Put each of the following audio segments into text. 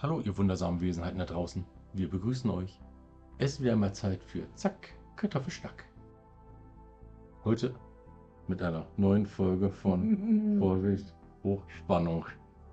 Hallo, ihr wundersamen Wesenheiten da draußen. Wir begrüßen euch. Es wäre mal Zeit für Zack, Kartoffelschnack. Heute mit einer neuen Folge von Vorsicht, Hochspannung.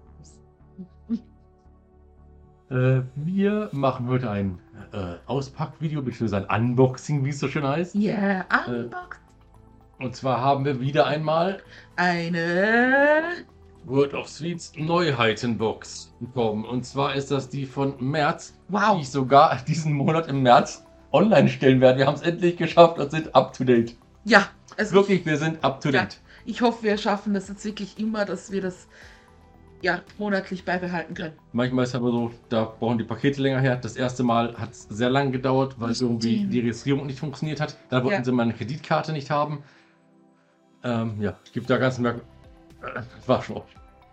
Wir machen heute ein Auspackvideo bzw. ein Unboxing, wie es so schön heißt. Ja, Unbox. Und zwar haben wir wieder einmal Eine. World of Sweets Neuheitenbox bekommen. Und zwar ist das die von März, die Wow. ich sogar diesen Monat im März online stellen werde. Wir haben es endlich geschafft und sind up to date. Ja, also Wirklich, wir sind up to date. ich hoffe, wir schaffen das jetzt wirklich immer, dass wir das monatlich beibehalten können. Manchmal ist es aber so, da brauchen die Pakete länger her. Das erste Mal hat es sehr lange gedauert, weil irgendwie die Registrierung nicht funktioniert hat. Dann wollten sie meine Kreditkarte nicht haben. Ja, gibt da ganz war schon.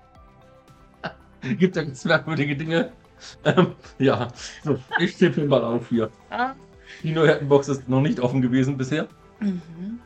Gibt da ganz merkwürdige Dinge. Ja, so, ich tippe mal auf hier. Ah. Die Neuheitenbox ist noch nicht offen gewesen bisher. Mhm.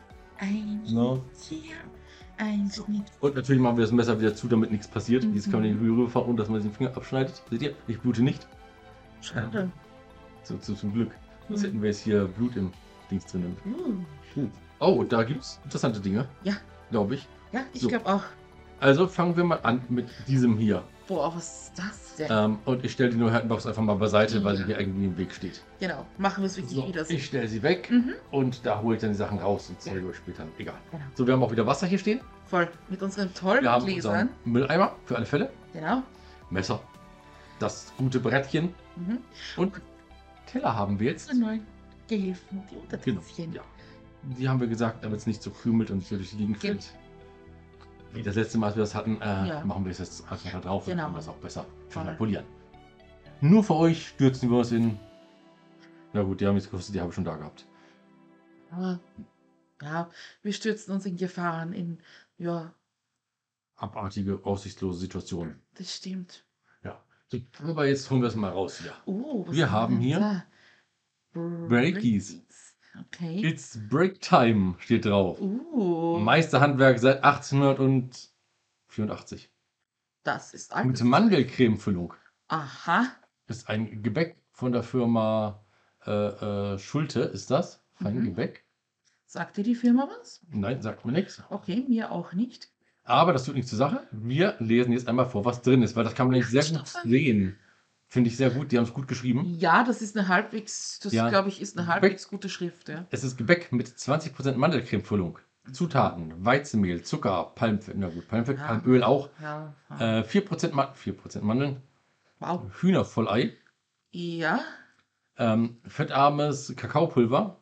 Und natürlich machen wir das Messer wieder zu, damit nichts passiert. Jetzt kann man den rüberfahren, ohne dass man den Finger abschneidet. Seht ihr? Ich blute nicht. Schade. Zum Glück. Sonst hätten wir jetzt hier Blut im Dings drinnen. Oh, da gibt es interessante Dinge. Ja. Glaube ich. Ja, ich So. glaube auch. Also fangen wir mal an mit diesem hier. Boah, was ist das denn? Und ich stelle die Neuheitenbox einfach mal beiseite, weil sie hier irgendwie im Weg steht. Genau, machen wir es wirklich So, wieder so. ich stelle sie weg und da hole ich dann die Sachen raus und zeige euch später. Egal. Genau. So, wir haben auch wieder Wasser hier stehen. Voll. Mit unseren tollen Wir haben Gläsern. unseren Mülleimer für alle Fälle. Genau. Messer. Das gute Brettchen. Und Teller haben wir jetzt. Unsere neuen Gehilfen, die Genau. Untertätzchen. Ja. Die haben wir gesagt, damit es nicht so krümelt und so durch die Gegend fällt. Wie das letzte Mal, als wir das hatten, machen wir es jetzt einfach da drauf und können das auch besser polieren. Nur für euch stürzen wir uns in. Na gut, die haben jetzt gekostet, die habe ich schon da gehabt. Ja, wir stürzen uns in Gefahren, Abartige, aussichtslose Situationen. Das stimmt. Ja. So, aber jetzt holen wir es mal raus hier. Was Wir haben hier Breakies. Okay. It's Break Time steht drauf. Meisterhandwerk seit 1884. Das ist alt. Mit Mandelcremefüllung. Aha. Ist ein Gebäck von der Firma Schulte, ist das? Feingebäck. Sagt dir die Firma was? Nein, sagt mir nichts. Okay, mir auch nicht. Aber das tut nichts zur Sache. Wir lesen jetzt einmal vor, was drin ist, weil das kann man nicht sehr gut sehen. Finde ich sehr gut, die haben es gut geschrieben. Ja, das ist eine halbwegs, glaube ich, ist eine halbwegs gute Schrift. Ja. Es ist Gebäck mit 20% Mandelcremefüllung. Zutaten: Weizenmehl, Zucker, Palmfett, na gut, Palmfett, Palmöl auch. 4% Mandeln. Wow. Hühnervollei. Ja. Fettarmes Kakaopulver.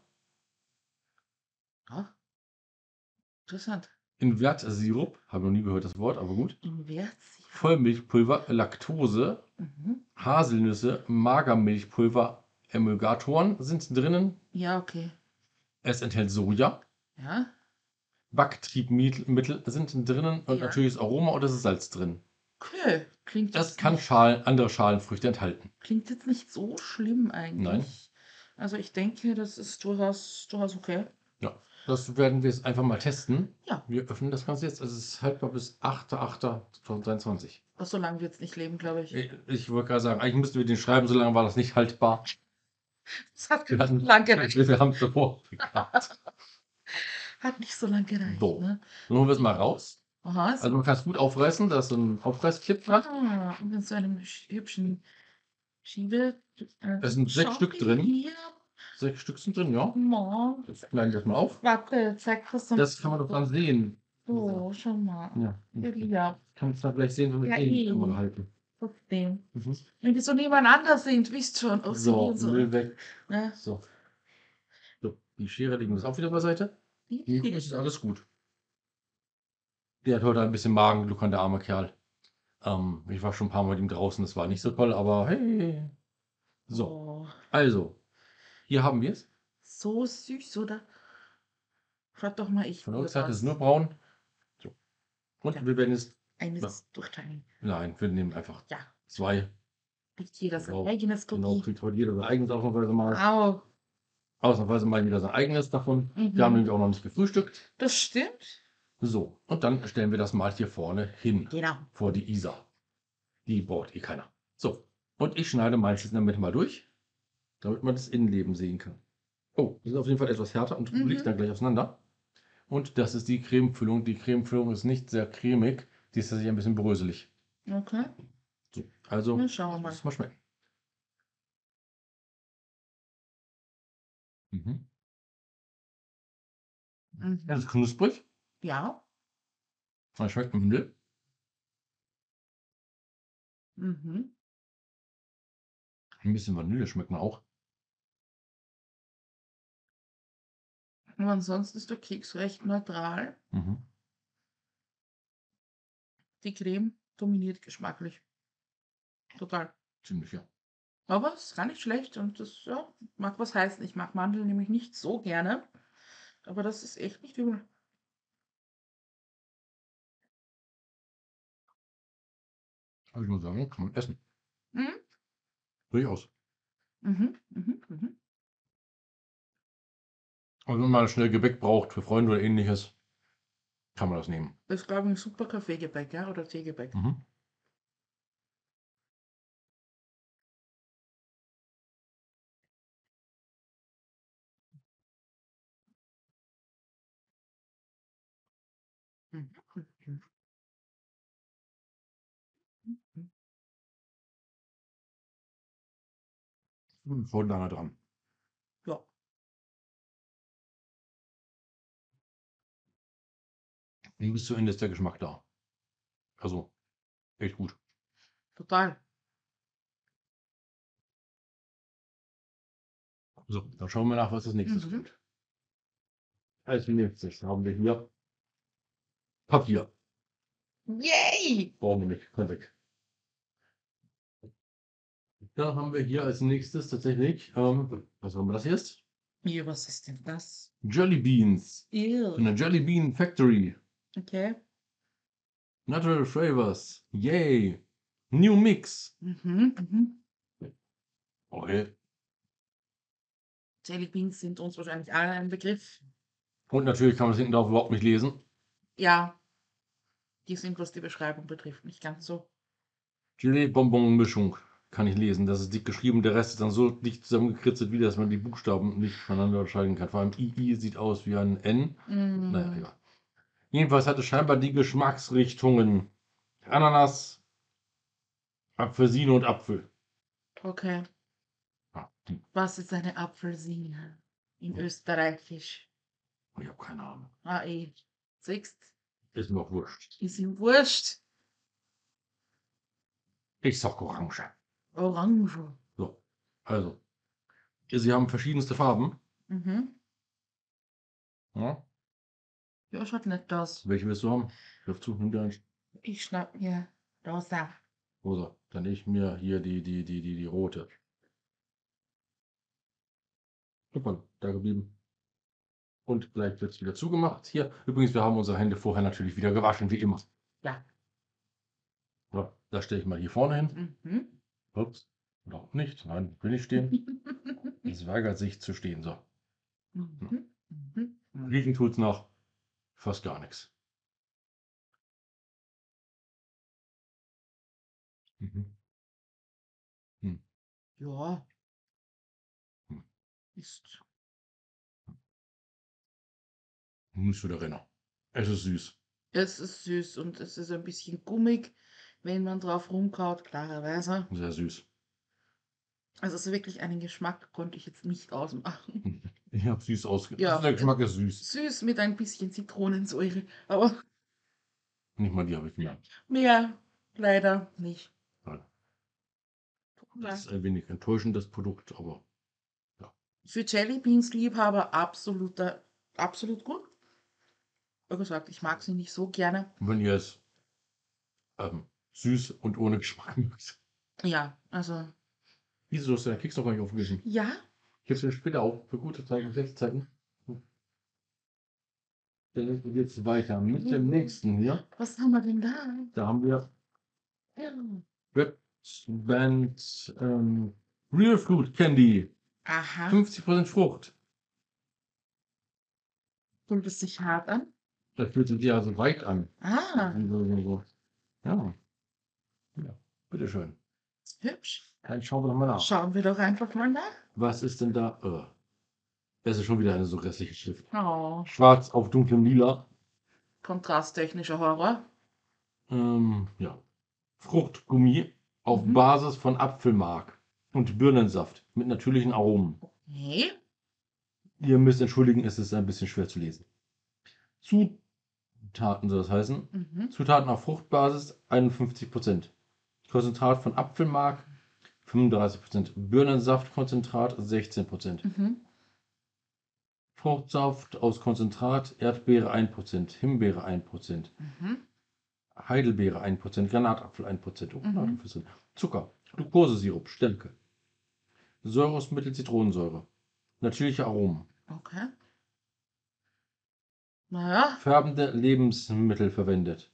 Interessant. Invertsirup, habe noch nie gehört das Wort, aber gut. Invertsirup. Vollmilchpulver, Laktose, Haselnüsse, Magermilchpulver, Emulgatoren sind drinnen. Ja, okay. Es enthält Soja. Ja. Backtriebmittel sind drinnen und natürlich das Aroma und das ist Salz drin. Okay. Klingt Das kann andere Schalenfrüchte enthalten. Klingt jetzt nicht so schlimm eigentlich. Nein. Also ich denke, das ist durchaus okay. Ja, das werden wir jetzt einfach mal testen. Ja. Wir öffnen das Ganze jetzt. Also es ist haltbar bis 8.8.2023. So lange wird es nicht leben, glaube ich. Ich wollte gerade sagen, eigentlich müssten wir den schreiben, so lange war das nicht haltbar. Das hat lang gereicht. Wir haben es davor gehabt. Hat nicht so lange gereicht. So, ne? dann holen wir es mal raus. Aha, Also man kann es gut aufreißen, da ist so ein Aufreißclip dran. und in so einem hübschen Schiebe. Es sind 6 Stück drin. Hier. 6 Stück sind drin, ja. Mann. Jetzt schneiden wir das mal auf. Warte, zeig das so. Das kann man doch dann sehen. So, schau mal. Ja. Ja. Kann man es dann gleich sehen, wenn wir Ja, die Kamera halten. Trotzdem. Wenn die so nebeneinander sind, wisst schon. Oh, So, Müll weg. Ja. So, die Schere legen wir jetzt auch wieder beiseite. Hier ist alles gut. Der hat heute ein bisschen Magenglück, der arme Kerl. Ich war schon ein paar Mal mit ihm draußen, das war nicht so toll, aber hey. So, Oh, also, hier haben wir es. so süß, oder? Frag doch mal ich. Von der Rückseite ist es nur braun. So. Und wir werden jetzt. Eines durchteilen. Nein, wir nehmen einfach Ja. 2. Kriegt jeder sein Genau. eigenes Genau, Cookie. kriegt heute jeder sein eigenes ausnahmsweise mal. Au. Ausnahmsweise mal wieder sein eigenes davon. Wir haben nämlich auch noch nicht gefrühstückt. Das stimmt. So, und dann stellen wir das mal hier vorne hin. Genau. Vor die Isar. Die braucht eh keiner. So, Und ich schneide meistens in der Mitte mal durch, damit man das Innenleben sehen kann. Oh, die sind auf jeden Fall etwas härter und liegt dann gleich auseinander. Und das ist die Cremefüllung. Die Cremefüllung ist nicht sehr cremig, die ist tatsächlich ein bisschen bröselig. Okay. So, also, schauen wir mal. mal schmecken. Mhm. Das ist knusprig. Ja. Das schmeckt Mandel. Mhm. Ein bisschen Vanille schmeckt man auch. Und ansonsten ist der Keks recht neutral. Mhm. Die Creme dominiert geschmacklich. Total. Ziemlich, ja. Aber es ist gar nicht schlecht und das mag was heißen. Ich mag Mandeln nämlich nicht so gerne. Aber das ist echt nicht übel. Aber ich muss sagen, kann man essen. Mhm. Durchaus. Mhm. Mhm. Mhm. Also wenn man schnell Gebäck braucht für Freunde oder ähnliches, kann man das nehmen. Das ist, glaube ich, ein super Kaffeegebäck, ja? Oder Teegebäck. Mhm. Mhm. Mhm. Mhm. Voll lange dran. Ja, Und bis zu Ende ist der Geschmack da. Also, echt gut. total. So, dann schauen wir nach, was als nächstes Mhm. kommt. Als nächstes haben wir hier Papier. Yay! Brauchen wir nicht. Kann weg. Dann haben wir hier als nächstes tatsächlich, was haben wir das jetzt? Ja, was ist denn das? Jelly Beans. Ew. Von der Jelly Bean Factory. Okay. Natural Flavors. Yay. New Mix. Mhm. Mhm. Okay. Jelly Beans sind uns wahrscheinlich alle ein Begriff. Und natürlich kann man das hinten drauf überhaupt nicht lesen. Ja, die sind, was die Beschreibung betrifft, nicht ganz so. Gelee-Bonbon-Mischung. Kann ich lesen. Das ist dick geschrieben. Der Rest ist dann so dicht zusammengekritzelt, wie dass man die Buchstaben nicht voneinander unterscheiden kann. Vor allem II sieht aus wie ein N. Naja, egal. Jedenfalls hat es scheinbar die Geschmacksrichtungen Ananas, Apfelsine und Apfel. Okay. Ja, Was ist eine Apfelsine in Österreichisch? ich habe keine Ahnung. Ah, eh. Siehst, Ist mir auch wurscht. ist ihm wurscht. Ich sag Orange. Orange. So, also. Sie haben verschiedenste Farben. Mhm. Ja. Ja, schaut nett aus. Welche willst du haben? Griff zu, nimm dir eins. Ich schnapp mir rosa. Rosa. Dann ich mir hier die rote. Super, da geblieben. Und gleich wird es wieder zugemacht. Hier, übrigens, wir haben unsere Hände vorher natürlich wieder gewaschen, wie immer. Ja. So, das stelle ich mal hier vorne hin. Mhm. Ups, oder auch nicht. Nein, will nicht stehen. Es weigert sich zu stehen. So. Mhm. Mhm. Riechen tut es noch fast gar nichts. Mhm. Hm. Ja, Hm. ist. Nicht wieder Renner. Es ist süß. Es ist süß und es ist ein bisschen gummig, wenn man drauf rumkaut, klarerweise. Sehr süß. Also so wirklich einen Geschmack konnte ich jetzt nicht ausmachen. Ich habe süß ausge. Also Ja, der Geschmack ist süß. süß mit ein bisschen Zitronensäure, aber Nicht mal die habe ich gemerkt. mehr leider nicht. Nein. Ja. Das ist ein wenig enttäuschend, das Produkt, aber ja. Für Jelly Beans Liebhaber absolut gut. Wie gesagt, ich mag sie nicht so gerne. Und wenn ihr es süß und ohne Geschmack mögt. Ja, also. Wieso, du hast deinen Keks noch gar nicht aufgegessen? Ja, Ich habe es dir später auf, für gute Zeiten, schlechte Zeiten. Dann geht es weiter mit dem nächsten hier. was haben wir denn da? Da haben wir Ja. Red Band Real Fruit Candy. Aha, 50% Frucht. fühlt es sich hart an? Das fühlt sich ja so weit an. Ah, So. Ja. Ja, bitteschön. hübsch. Dann schauen wir doch mal nach. Schauen wir doch einfach mal nach. Was ist denn da? Das ist schon wieder eine so restliche Schrift. Oh. Schwarz auf dunklem Lila. Kontrasttechnischer Horror. Ja. Fruchtgummi auf Basis von Apfelmark und Birnensaft mit natürlichen Aromen. Okay. Ihr müsst entschuldigen, es ist ein bisschen schwer zu lesen. Zutaten soll das heißen. Zutaten auf Fruchtbasis 51%. Konzentrat von Apfelmark 35%. Birnensaftkonzentrat 16%. Fruchtsaft aus Konzentrat, Erdbeere 1%, Himbeere 1%, Heidelbeere 1%, Granatapfel 1%, Granatapfel. Zucker, Glukosesirup, Stärke, Säurungsmittel, Zitronensäure, natürliche Aromen. Okay. Naja. Färbende Lebensmittel verwendet.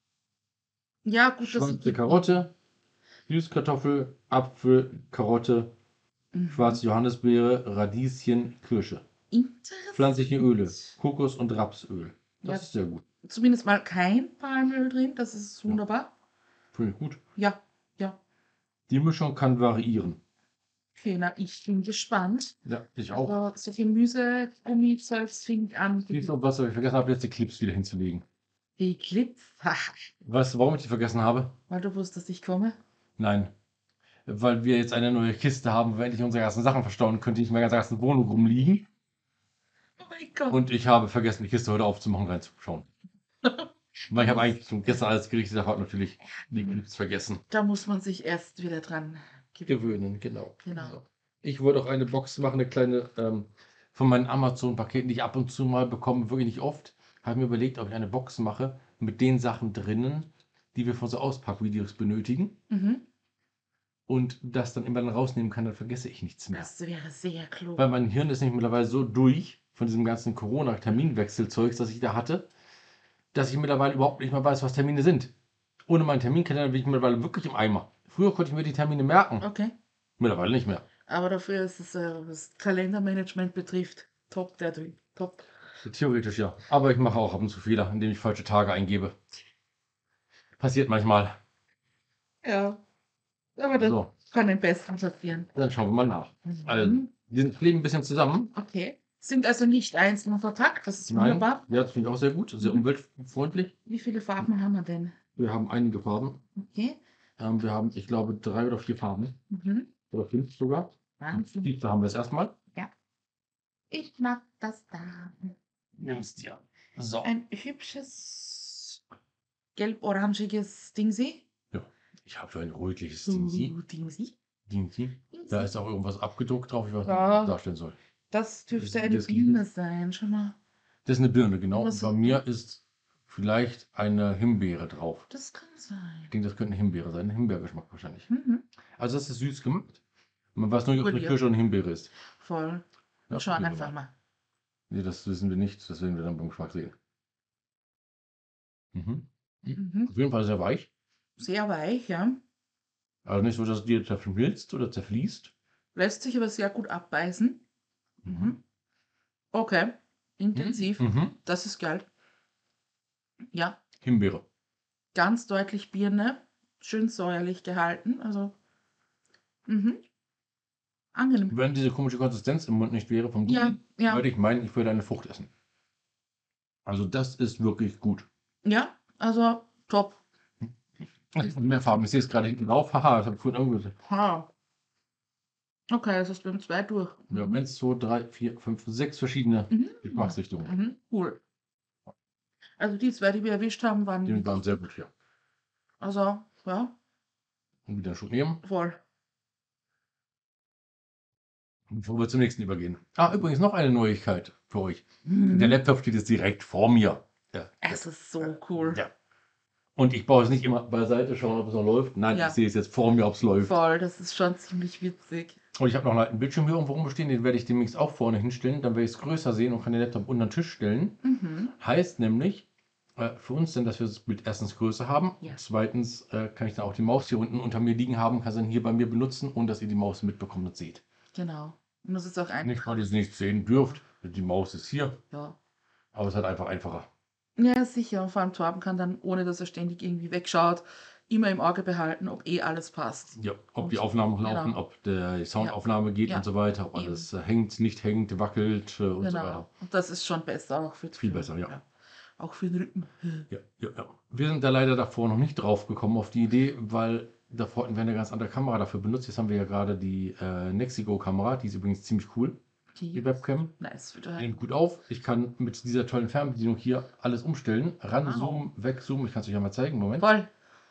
Ja, gut, schwarze Karotte, Süßkartoffel, Apfel, Karotte, schwarze Johannisbeere, Radieschen, Kirsche. Pflanzliche Öle, Kokos- und Rapsöl. Das ist sehr gut. Zumindest mal kein Palmöl drin, das ist wunderbar. Finde ich gut. Ja. Die Mischung kann variieren. Okay, na, ich bin gespannt. Ja, ich auch. Also, so Gemüse, Gummizeugs fing an. Siehst du, was ich vergessen habe, jetzt die Clips wieder hinzulegen. Die Clips? Weißt du, warum ich die vergessen habe? Weil du wusstest, dass ich komme? Nein. Weil wir jetzt eine neue Kiste haben, wo wir endlich unsere ganzen Sachen verstauen können, die nicht mehr in der ganzen Wohnung rumliegen. Oh mein Gott. Und ich habe vergessen, die Kiste heute aufzumachen und reinzuschauen. Weil ich habe eigentlich schon gestern alles gerichtet, habe natürlich die Clips vergessen. Da muss man sich erst wieder dran gewöhnen. Genau. Genau. Ich wollte auch eine Box machen, eine kleine von meinen Amazon-Paketen, die ich ab und zu mal bekomme, wirklich nicht oft. Habe mir überlegt, ob ich eine Box mache mit den Sachen drinnen, die wir für unsere Auspackvideos benötigen. Und das dann immer dann rausnehmen kann, dann vergesse ich nichts mehr. Das wäre sehr klug. Weil mein Hirn ist nämlich mittlerweile so durch von diesem ganzen Corona-Terminwechselzeugs, das ich da hatte, dass ich mittlerweile überhaupt nicht mehr weiß, was Termine sind. Ohne meinen Terminkalender bin ich mittlerweile wirklich im Eimer. Früher konnte ich mir die Termine merken. Okay. Mittlerweile nicht mehr. Aber dafür ist es, was Kalendermanagement betrifft, top, der Ding. Top. Theoretisch ja. Aber ich mache auch ab und zu Fehler, indem ich falsche Tage eingebe. Passiert manchmal. Ja. Aber das kann den Besten passieren. Dann schauen wir mal nach. Also, die kleben ein bisschen zusammen. Okay. Sind also nicht einzeln verpackt, das ist wunderbar. Ja, das finde ich auch sehr gut, sehr umweltfreundlich. Wie viele Farben haben wir denn? Wir haben einige Farben. Okay. Wir haben, ich glaube, 3 oder 4 Farben. Oder 5 sogar. Wahnsinn. Da haben wir es erstmal. Ja. Ich mag das da. Nimm's dir. So. Ein hübsches gelb-orangiges Dingsi. Ja. Ich habe so ein rötliches Dingsi. Dingsi. Da ist auch irgendwas abgedruckt drauf, ich weiß nicht, was das darstellen soll. Das dürfte eine Birne sein, schau mal. Das ist eine Birne, genau. Und bei mir ist vielleicht eine Himbeere drauf. Das kann sein. Ich denke, das könnte eine Himbeere sein. Ein Himbeergeschmack wahrscheinlich. Also das ist süß gemacht. Man weiß nur nicht, ob es eine Kirsche oder eine Himbeere ist. Voll. Ja, schauen einfach mal. Nee, das wissen wir nicht. Das werden wir dann beim Geschmack sehen. Auf jeden Fall sehr weich. Sehr weich, ja. Also nicht so, dass es dir zerschmilzt oder zerfließt. Lässt sich aber sehr gut abbeißen. Okay. Intensiv. Das ist geil. Ja. Himbeere. Ganz deutlich Birne. Schön säuerlich gehalten. Also. Angenehm. Wenn diese komische Konsistenz im Mund nicht wäre vom Gummi, würde ich meinen, ich würde eine Frucht essen. Also das ist wirklich gut. Ja, also top. Mehr Farben. Ich sehe es gerade hinten drauf. Haha, das habe ich vorhin irgendwo gesehen. Okay, das ist beim 2 durch. Wir haben 1, 2, 3, 4, 5, 6 verschiedene Geschmacksrichtungen. Cool. Also die 2, die wir erwischt haben, waren sehr gut, ja. Also, ja. Und wieder einen Schluck nehmen. Voll. Bevor wir zum nächsten übergehen. Übrigens noch eine Neuigkeit für euch. Der Laptop steht jetzt direkt vor mir. Ja. Es ist so cool. Ja. Und ich brauche es nicht immer beiseite schauen, ob es noch läuft. Nein, ich sehe es jetzt vor mir, ob es läuft. Voll, das ist schon ziemlich witzig. Und ich habe noch einen Bildschirm hier irgendwo rumstehen, den werde ich demnächst auch vorne hinstellen. Dann werde ich es größer sehen und kann den Laptop unter den Tisch stellen. Heißt nämlich für uns dann, dass wir das Bild erstens größer haben. Ja. Zweitens kann ich dann auch die Maus hier unten unter mir liegen haben, kann sie dann hier bei mir benutzen, ohne dass ihr die Maus mitbekommt und seht. Genau. Und das ist auch einfach. Nicht, weil ihr es nicht sehen dürft. Die Maus ist hier. Ja. Aber es ist halt einfach einfacher. Ja, sicher. Und vor allem Torben kann dann, ohne dass er ständig irgendwie wegschaut, immer im Auge behalten, ob alles passt. Ja, ob die Aufnahmen laufen, ob die Soundaufnahme geht und so weiter, ob alles hängt, nicht hängt, wackelt und so weiter. Und das ist schon besser auch Viel besser, ja. Auch für den Rücken. Ja. Wir sind da leider davor noch nicht drauf gekommen auf die Idee, weil davor hatten wir eine ganz andere Kamera dafür benutzt. Jetzt haben wir ja gerade die Nexigo-Kamera, die ist übrigens ziemlich cool. Die Webcam. Nice. Nimmt gut auf. Ich kann mit dieser tollen Fernbedienung hier alles umstellen. Ranzoomen, wegzoomen. Ich kann es euch ja mal zeigen. Moment. Voll.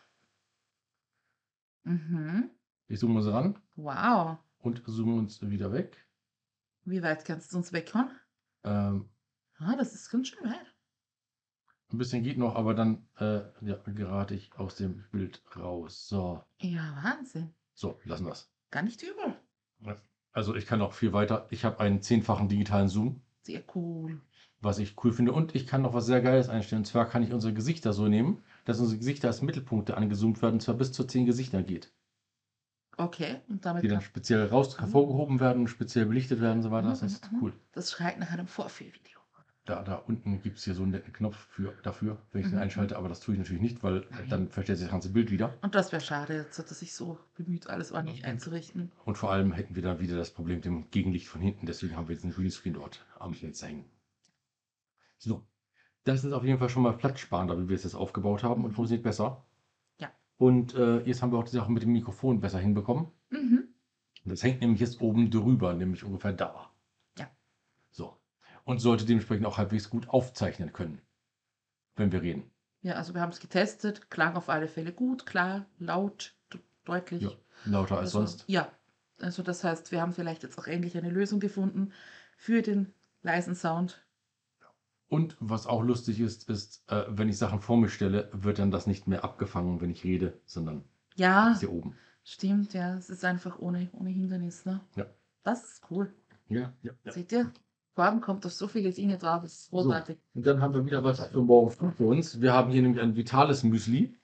Ich zoome uns ran. Wow. Und zoome uns wieder weg. Wie weit kannst du uns weghauen? Das ist ganz schön weit. Ein bisschen geht noch, aber dann gerate ich aus dem Bild raus. So. Ja, Wahnsinn. So, lassen wir es. Gar nicht übel. Also ich kann noch viel weiter. Ich habe einen 10-fachen digitalen Zoom. Sehr cool. Was ich cool finde. Und ich kann noch was sehr Geiles einstellen. Und zwar kann ich unsere Gesichter so nehmen, dass unsere Gesichter als Mittelpunkte angezoomt werden. Und zwar bis zu 10 Gesichtern geht. Okay. Und damit die dann speziell hervorgehoben werden, speziell belichtet werden und so weiter. Das ist cool. Das schreit nach einem Vorführvideo. Da unten gibt es hier so einen netten Knopf dafür, wenn ich den einschalte, aber das tue ich natürlich nicht, weil dann verstellt sich das ganze Bild wieder. Und das wäre schade, jetzt hat er sich so bemüht, alles ordentlich einzurichten. Und vor allem hätten wir dann wieder das Problem mit dem Gegenlicht von hinten, deswegen haben wir jetzt einen Greenscreen dort am Fenster hängen. So, das ist auf jeden Fall schon mal platzsparender, wie wir es jetzt aufgebaut haben und funktioniert besser. Ja. Und jetzt haben wir auch die Sache mit dem Mikrofon besser hinbekommen. Das hängt nämlich jetzt oben drüber, nämlich ungefähr da. Ja. So. Und sollte dementsprechend auch halbwegs gut aufzeichnen können, wenn wir reden. Ja, also wir haben es getestet, klang auf alle Fälle gut, klar, laut, deutlich. Ja, lauter als sonst. Ja, also das heißt, wir haben vielleicht jetzt auch endlich eine Lösung gefunden für den leisen Sound. Und was auch lustig ist, wenn ich Sachen vor mir stelle, wird dann das nicht mehr abgefangen, wenn ich rede, sondern ist hier oben. Stimmt, ja, es ist einfach ohne Hindernis, ne? Ja. Das ist cool. Ja. Seht ihr? Vorhin kommt auf so viele Dinge drauf, das ist großartig. So, und dann haben wir wieder was für morgen früh für uns. Wir haben hier nämlich ein vitales Müsli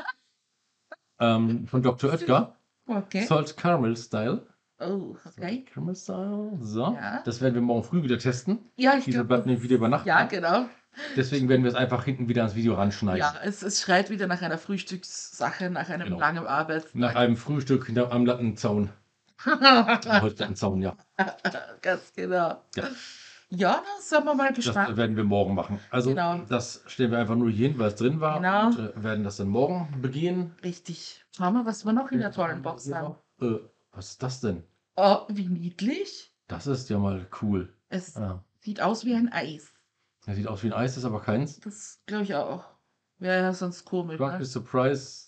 von Dr. Oetker. Okay. Salt Caramel Style. Oh, okay. Caramel Style. So, ja. Das werden wir morgen früh wieder testen. Ja, ich glaube, bleibt nämlich wieder über Nacht. Ja, genau. Deswegen werden wir es einfach hinten wieder ans Video ranschneiden. Ja, es schreit wieder nach einer Frühstückssache, nach einem langen Arbeitstag. Nach einem Frühstück am Lattenzaun. Holzlattenzaun, ja. Ganz genau. Ja, da sind wir mal gespannt. Das werden wir morgen machen. Also das stellen wir einfach nur hier hin, weil es drin war. Genau. Und werden das dann morgen begehen. Richtig. Schauen wir, was wir noch in der tollen Box haben. Was ist das denn? Oh, wie niedlich. Das ist ja mal cool. Es sieht aus wie ein Eis. Das sieht aus wie ein Eis, ist aber keins. Das glaube ich auch. Wäre ja sonst komisch. Drunk Surprise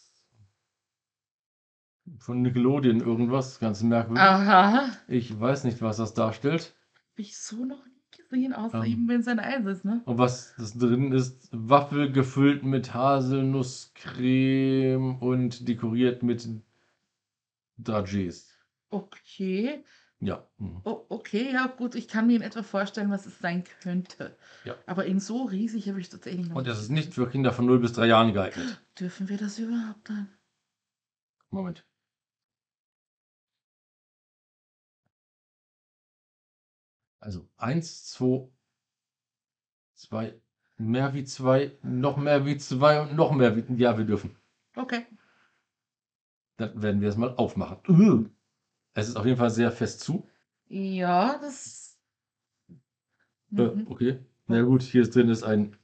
von Nickelodeon, irgendwas ganz merkwürdig. Aha. Ich weiß nicht, was das darstellt. Habe ich so noch nie gesehen, außer eben wenn es ein Eis ist, ne? Und was das drin ist, Waffel gefüllt mit Haselnusscreme und dekoriert mit Dragés. Okay. Ja. Oh, okay, ja gut, ich kann mir in etwa vorstellen, was es sein könnte. Ja. Aber in so riesig habe ich tatsächlich noch Und das ist nicht für Kinder von 0 bis 3 Jahren geeignet. Dürfen wir das überhaupt dann? Moment. Also 1, 2, 2, mehr wie 2, noch mehr wie 2 und noch mehr wie... Ja, wir dürfen. Okay. Dann werden wir es mal aufmachen. Es ist auf jeden Fall sehr fest zu. Ja, das... Okay. Na gut, hier drin ist ein...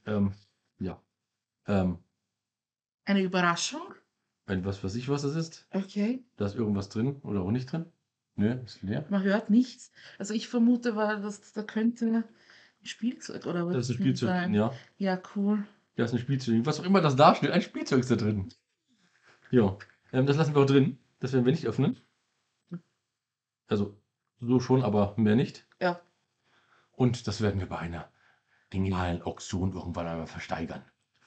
eine Überraschung? Ein was weiß ich, was es ist. Okay. Da ist irgendwas drin oder auch nicht drin. Ne, ist leer. Man hört nichts. Also ich vermute, da könnte ein Spielzeug oder was Da ist ein Spielzeug drin, ja. Ja, cool. Da ist ein Spielzeug. Was auch immer das darstellt, ein Spielzeug ist da drin. Ja, das lassen wir auch drin. Das werden wir nicht öffnen. Also so schon, aber mehr nicht. Ja. Und das werden wir bei einer genialen Auktion irgendwann einmal versteigern.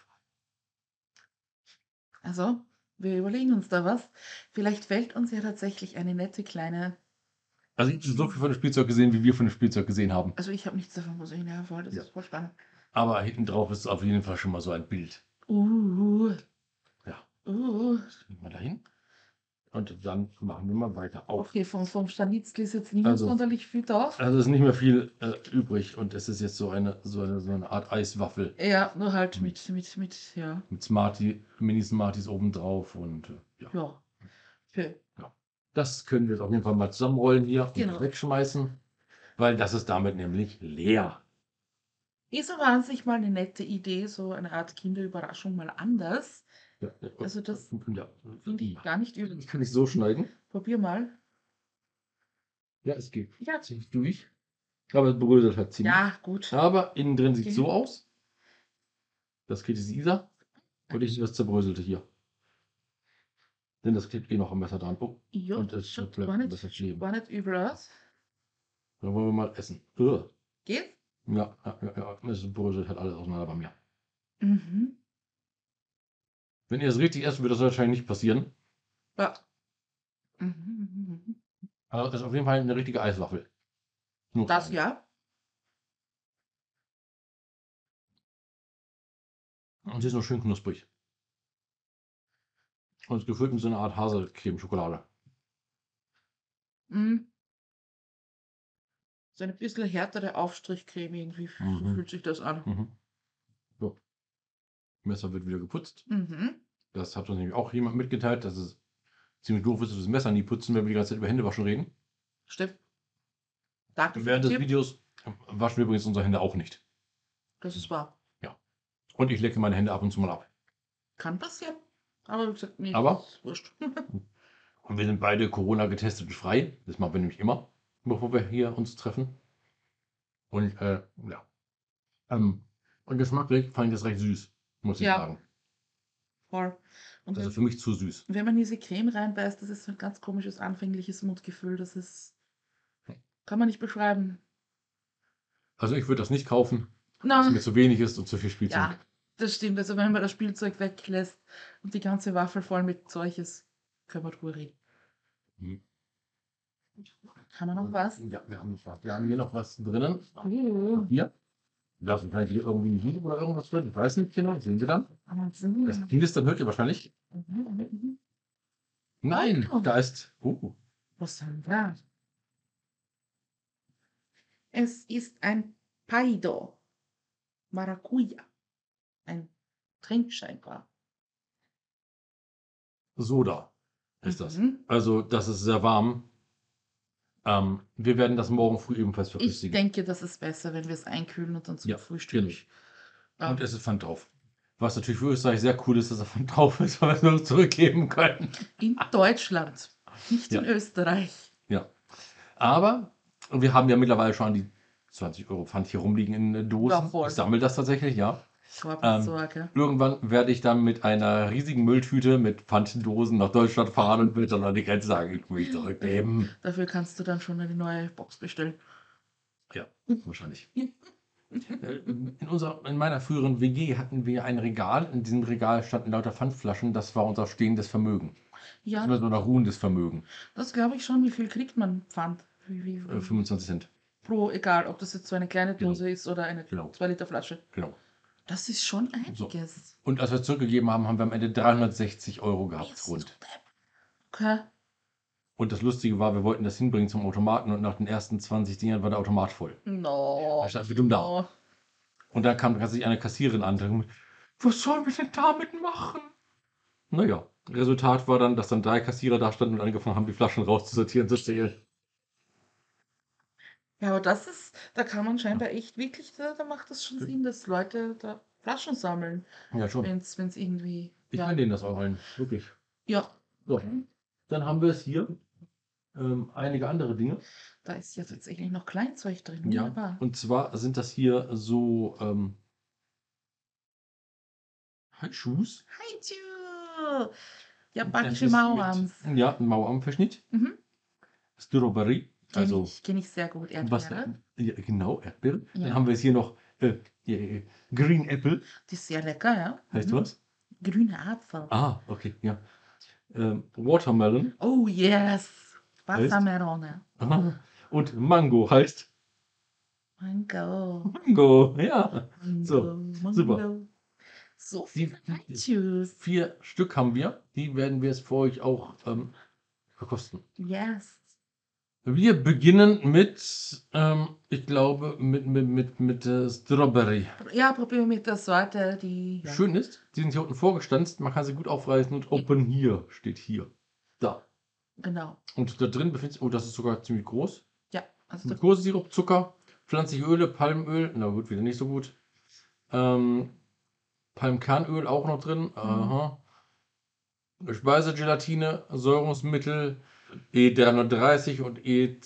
Also, wir überlegen uns da was. Vielleicht fällt uns ja tatsächlich eine nette kleine... Also ich habe so viel von dem Spielzeug gesehen, wie wir von dem Spielzeug gesehen haben. Also ich habe nichts davon gesehen, ja, voll, das ist voll spannend. Aber hinten drauf ist auf jeden Fall schon mal so ein Bild. Ja. Das legen wir da hin. Und dann machen wir mal weiter auf. Okay, vom Scharnitzl ist jetzt nicht mehr sonderlich viel da. Also ist nicht mehr viel übrig und es ist jetzt so eine Art Eiswaffel. Ja, nur halt mit ja. Mit Mini-Smarties obendrauf und ja. Ja. Okay. Ja. Das können wir jetzt auf jeden Fall mal zusammenrollen hier Genau. und wegschmeißen, weil das ist damit nämlich leer. Ist aber an sich mal eine nette Idee, so eine Art Kinderüberraschung mal anders. Ja. Also das finde ich gar nicht übel. Ich kann nicht so schneiden. Probier mal. Ja, es geht. Ja. Ziemlich durch. Aber es bröselt halt ziemlich. Ja, gut. Aber innen drin sieht es so aus. Das geht ist Isa. Und ich das Zerbröselte hier. Denn das klebt eh noch am Messer dran. Oh. Ja, und es schaut bleibt ein bisschen kleben. war nicht übel aus. Dann wollen wir mal essen. Geht? Ja. Es bröselt halt alles auseinander bei mir. Mhm. Wenn ihr es richtig esst, wird das wahrscheinlich nicht passieren. Ja. Mhm. Aber das ist auf jeden Fall eine richtige Eiswaffel. Nur Das klein. ja. Und sie ist noch schön knusprig. Und es ist gefüllt mit so einer Art Haselcreme-Schokolade. Mhm. So eine bisschen härtere Aufstrichcreme irgendwie. So fühlt sich das an. So. Messer wird wieder geputzt. Mhm. Das hat uns nämlich auch jemand mitgeteilt, dass es ziemlich doof ist, dass wir das Messer nie putzen, wenn wir die ganze Zeit über Händewaschen reden. Stimmt. Danke Während des Videos waschen wir übrigens unsere Hände auch nicht. Das ist wahr. Ja. Und ich lecke meine Hände ab und zu mal ab. Kann passieren. Aber wie gesagt, nee, Aber? das ist wurscht. Und wir sind beide Corona getestet und frei. Das machen wir nämlich immer, bevor wir hier uns treffen. Und ja. Und geschmacklich fand ich das recht süß, muss ich sagen. Voll. Und Also für mich zu süß. wenn man diese Creme reinbeißt, das ist so ein ganz komisches anfängliches Mundgefühl. Das ist. Kann man nicht beschreiben. Also ich würde das nicht kaufen, No. weil es mir zu wenig ist und zu viel Spielzeug. Ja, das stimmt. Also wenn man das Spielzeug weglässt und die ganze Waffel voll mit Zeug ist, können wir drüber reden. Haben wir noch was? Ja, wir haben noch was. Wir haben hier noch was drinnen. Oh. Hier. Da ist wahrscheinlich hier irgendwie ein Video oder irgendwas drin. Ich weiß nicht genau. Sehen wir dann? Das knistern hört ihr wahrscheinlich. Nein, da ist. Was ist denn da? Es ist ein Paido. Maracuja. Ein Trink scheinbar. Soda ist das. Also das ist sehr warm. Wir werden das morgen früh ebenfalls Ich verköstigen. denke, das ist besser, wenn wir es einkühlen und dann zum Frühstück. Genau. Und es ist Pfand drauf. Was natürlich für Österreich sehr cool ist, dass er Pfand drauf ist, weil wir es nur zurückgeben können. In Deutschland, nicht in Österreich. Ja. Aber wir haben ja mittlerweile schon die 20 Euro Pfand hier rumliegen in Dosen. Ja, ich sammle das tatsächlich, ja. Sorge. Irgendwann werde ich dann mit einer riesigen Mülltüte mit Pfanddosen nach Deutschland fahren und will dann an die Grenze sagen, ich will zurückgeben. Dafür kannst du dann schon eine neue Box bestellen. Ja, wahrscheinlich. In meiner früheren WG hatten wir ein Regal. In diesem Regal standen lauter Pfandflaschen. Das war unser stehendes Vermögen. Ja. Das war so ein ruhendes Vermögen. Das glaube ich schon. Wie viel kriegt man Pfand? 25 Cent. Pro, egal, ob das jetzt so eine kleine Dose ist oder eine 2 Liter Flasche. Genau. Das ist schon einiges. So. Und als wir zurückgegeben haben, haben wir am Ende 360 Euro gehabt. Rund. Okay. Und das Lustige war, wir wollten das hinbringen zum Automaten und nach den ersten 20 Dingern war der Automat voll. No. Da stand wie dumm da. Und dann kam tatsächlich eine Kassiererin an und sagte, was sollen wir denn damit machen? Naja, Resultat war dann, dass dann 3 Kassierer da standen und angefangen haben, die Flaschen rauszusortieren, zu stehlen. Ja, aber da kann man scheinbar echt wirklich, da macht das schon Sinn, dass Leute da Flaschen sammeln. Ja, schon. Wenn es irgendwie. Ich kann denen das auch allen, wirklich. Ja. So, dann haben wir es hier. Einige andere Dinge. Da ist ja tatsächlich noch Kleinzeug drin. Ja, und zwar sind das hier so Handschuhs. Handschuhe! Japanische Mauerarms. Ja, ein Mauerarmverschnitt. Strawberry. Also Kenn ich sehr gut. Erdbeere. Ja, genau, Erdbeere. Ja. Dann haben wir jetzt hier noch Green Apple. Die ist sehr lecker, ja. Heißt was? Grüne Apfel. Ah, okay, ja. Watermelon. Oh yes. Wassermelone. Aha. Und Mango heißt? Mango. Mango, ja. Mango, so, Mango. Super. So viele Handschuhe. 4 Stück haben wir. Die werden wir jetzt für euch auch verkosten. Yes. Wir beginnen mit, ich glaube, mit Strawberry. Ja, probieren wir mit der Sorte, die. Ja. Schön ist, die sind hier unten vorgestanzt, man kann sie gut aufreißen und Open hier steht hier. Da. Genau. Und da drin befindet sich, oh, das ist sogar ziemlich groß. Ja, also Glukosesirup, Zucker, pflanzliche Öle, Palmöl, na gut, wieder nicht so gut. Palmkernöl auch noch drin. Aha. Speisegelatine, Säurungsmittel E330 und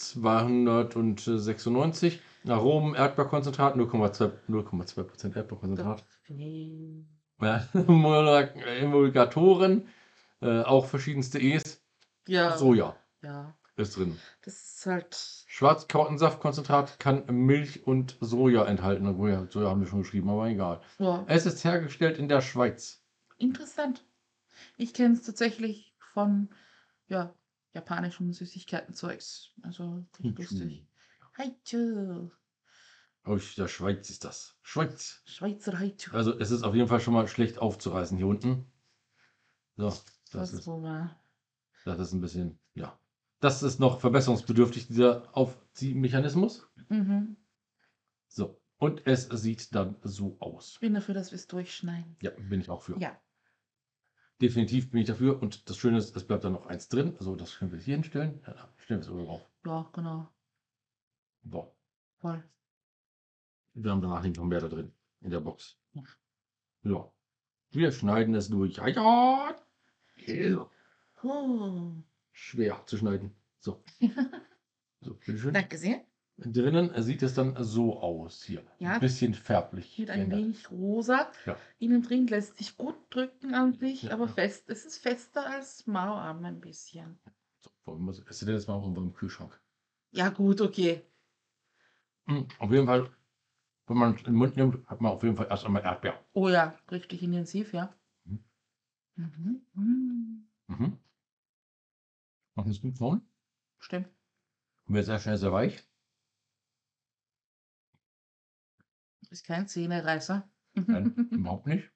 E296. Aromen, Erdbeerkonzentrat, 0,2% Erdbeerkonzentrat. Ja, Emulgatoren, auch verschiedenste E's. ja. Soja Ja. ist drin. Das ist halt. Schwarzkarottensaftkonzentrat kann Milch und Soja enthalten. Soja haben wir schon geschrieben, aber egal. Ja. Es ist hergestellt in der Schweiz. Interessant. Ich kenne es tatsächlich von japanischen Süßigkeiten-Zeugs. Also lustig. Haichu. Aus der Schweiz ist das. Schweiz. Schweizer Haichu. Also es ist auf jeden Fall schon mal schlecht aufzureißen hier unten. So, das ist ein bisschen, ja. Das ist noch verbesserungsbedürftig, dieser Aufziehmechanismus. So, und es sieht dann so aus. Ich bin dafür, dass wir es durchschneiden. Ja, bin ich auch für. Ja. Definitiv bin ich dafür. Und das Schöne ist, es bleibt dann noch eins drin. Also das können wir hier hinstellen. Ja, stellen wir es irgendwo drauf. Ja, genau. So. Voll. Wir haben danach noch mehr da drin. In der Box. Ja. So. Wir schneiden es durch. Ja. Schwer zu schneiden. So. So, bitteschön. Danke sehr. Drinnen sieht es dann so aus hier. Ja. Ein bisschen färblich. Mit ein wenig rosa. Ja. Innen drin lässt sich gut drücken an sich, aber fest. Es ist fester als Mauerarm ein bisschen. So, es ist jetzt mal auch im Kühlschrank. Ja, gut, okay. Auf jeden Fall, wenn man es in den Mund nimmt, hat man auf jeden Fall erst einmal Erdbeer. Oh ja, richtig intensiv, ja. Machen es gut vorne. Stimmt. Wird sehr schnell sehr weich. Ist kein Zähnereißer. Nein, überhaupt nicht.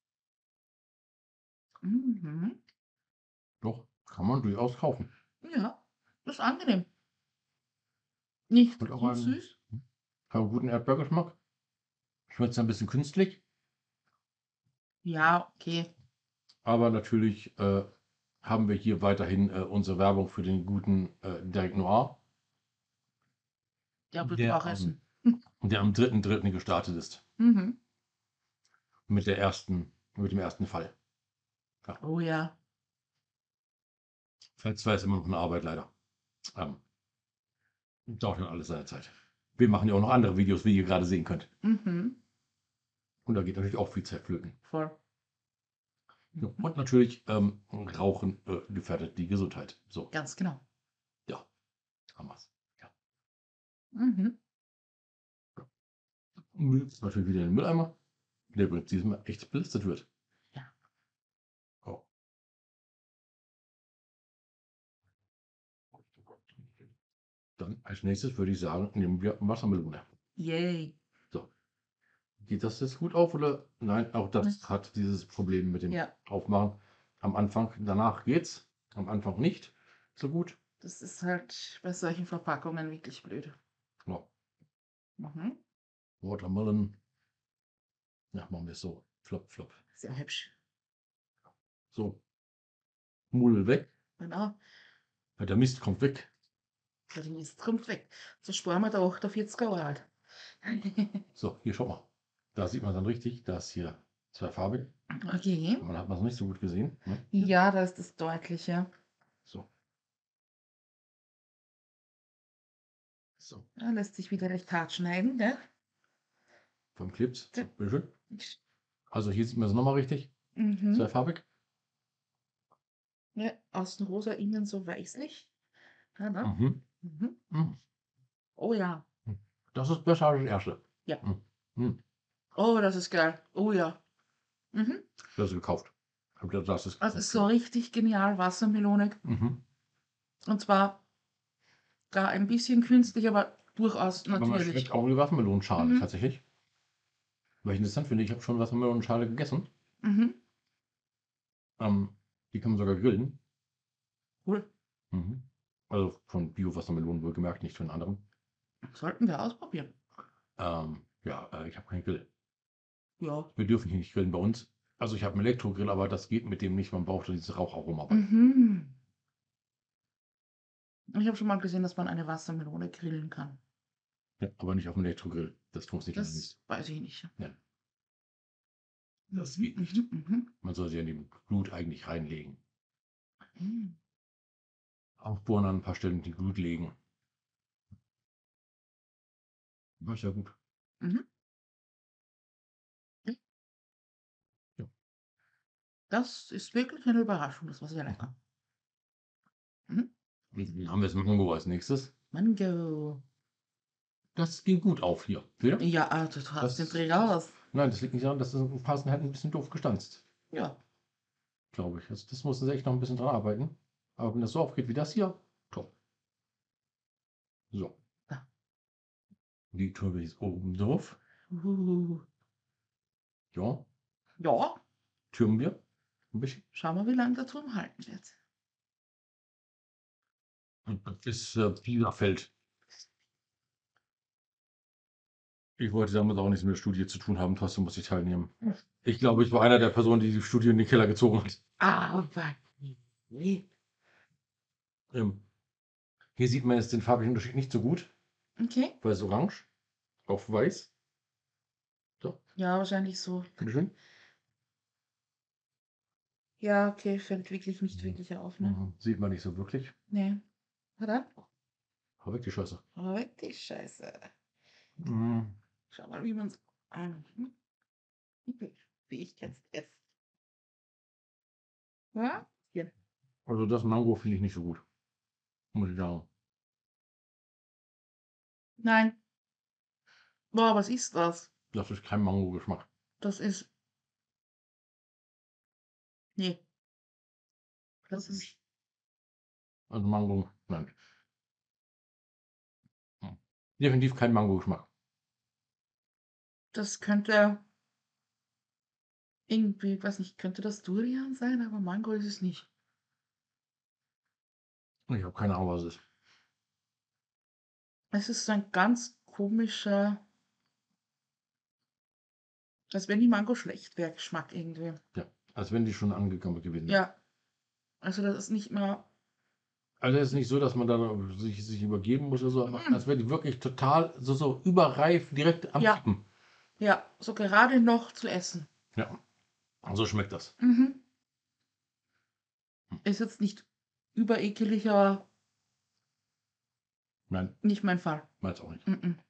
Mhm. Doch, kann man durchaus kaufen. Ja, das ist angenehm. Nicht Hat auch zu einen süß. guten Erdbeergeschmack. Schmeckt ein bisschen künstlich. Ja, okay. Aber natürlich haben wir hier weiterhin unsere Werbung für den guten Dirk Noir. Ja, wird auch essen. Der am 3.3. gestartet ist. Mit dem ersten Fall. Ja. Oh ja. Fall 2 ist immer noch eine Arbeit, leider. Dauert dann alles seine Zeit. Wir machen ja auch noch andere Videos, wie ihr gerade sehen könnt. Und da geht natürlich auch viel Zeit flöten. Voll. Ja, und natürlich Rauchen gefährdet die Gesundheit. So. Ganz genau. Ja, haben wir's. Ja. Jetzt natürlich wieder in den Mülleimer, der übrigens diesmal echt belistet wird. Ja. Oh. Dann als nächstes würde ich sagen, nehmen wir Wassermelone. Yay. So. Geht das jetzt gut auf oder? Nein, auch das hat dieses Problem mit dem Aufmachen. Am Anfang, danach geht's. Am Anfang nicht so gut. Das ist halt bei solchen Verpackungen wirklich blöd. Ja. Watermelon. Ja, machen wir es so. Flop, flop. Sehr hübsch. So. Mull weg. Genau. Der Mist kommt weg. Der Mist kommt weg. So sparen wir da 48 Euro halt. So, hier schau mal. Da sieht man dann richtig, da ist hier zweifarbig. Okay. Man hat es noch nicht so gut gesehen. Ne? Ja, da ist das deutlicher. So. So. Ja, lässt sich wieder recht hart schneiden, ne? Vom Clips. So, bitteschön. Also hier sieht man es nochmal richtig. Zweifarbig. Ja, außen rosa, innen so weißlich. Ja, ne? Oh ja. Das ist besser als das erste. Ja. Oh, das ist geil. Oh ja. Das ist gekauft. Das ist so richtig genial, Wassermelone. Und zwar gar ein bisschen künstlich, aber durchaus natürlich. Aber man schmeckt auch die Wassermelonenschale tatsächlich. Weil ich interessant finde, ich habe schon Wassermelonenschale gegessen. Die kann man sogar grillen. Cool. Mhm. Also von Bio-Wassermelonen wohlgemerkt, nicht von anderen. Sollten wir ausprobieren. Ja, ich habe keinen Grill. Ja. Wir dürfen hier nicht grillen bei uns. Also ich habe einen Elektrogrill, aber das geht mit dem nicht. Man braucht dieses Raucharoma bei. Mhm. Ich habe schon mal gesehen, dass man eine Wassermelone grillen kann. Ja, aber nicht auf dem Elektrogrill. Das funktioniert Das nicht. weiß ich nicht. Ja. Das geht nicht. Man soll sie in die Glut eigentlich reinlegen. Aufbohren an ein paar Stellen die Glut legen. War ja gut. Ja. Das ist wirklich eine Überraschung. Das war sehr lecker. Dann haben wir jetzt Mango als nächstes. Mango. Das ging gut auf hier. Wieder? Ja, du hast den Dreh raus. Nein, das liegt nicht daran, dass das ein paar halt ein bisschen doof gestanzt. Ja. Glaube ich. Also das mussten sie echt noch ein bisschen dran arbeiten. Aber wenn das so aufgeht wie das hier, top. So. Ja. Die Türme ist oben drauf. Ja. Ja. Türmen wir. Ein bisschen. Schauen wir, wie lange der Turm halten wird. Und das ist Bielefeld. Ich wollte damit auch nichts mit der Studie zu tun haben, trotzdem muss ich teilnehmen. Ich glaube, ich war einer der Personen, die die Studie in den Keller gezogen hat. Aber nee. Hier sieht man jetzt den farblichen Unterschied nicht so gut, Okay. weil es orange auf weiß. So, Ja, wahrscheinlich so. bitteschön. Ja, okay, fällt wirklich nicht wirklich auf, ne? Sieht man nicht so wirklich. Nee. Oder? Hau weg die Scheiße. Hau weg die Scheiße. Mhm. Schau mal, wie man es. Wie ich jetzt esse. Ja? Hier. Also das Mango finde ich nicht so gut. Muss ich sagen. Nein. Boah, was ist das? Das ist kein Mango-Geschmack. Das ist. Nee. Das ist. Also Mango, nein. Definitiv kein Mango-Geschmack. Das könnte. Irgendwie, weiß nicht, könnte das Durian sein, aber Mango ist es nicht. Ich habe keine Ahnung, was es ist. Es ist so ein ganz komischer. Als wenn die Mango schlecht wäre, Geschmack irgendwie. Ja, als wenn die schon angekommen gewesen wäre. Ja. Also das ist nicht mehr. Also es ist nicht so, dass man da sich übergeben muss oder so, aber als wäre die wirklich total so überreif direkt am Kippen. Ja, so gerade noch zu essen. Ja, so schmeckt das. Ist jetzt nicht überekelig, aber Nein, nicht mein Fall. meins auch nicht.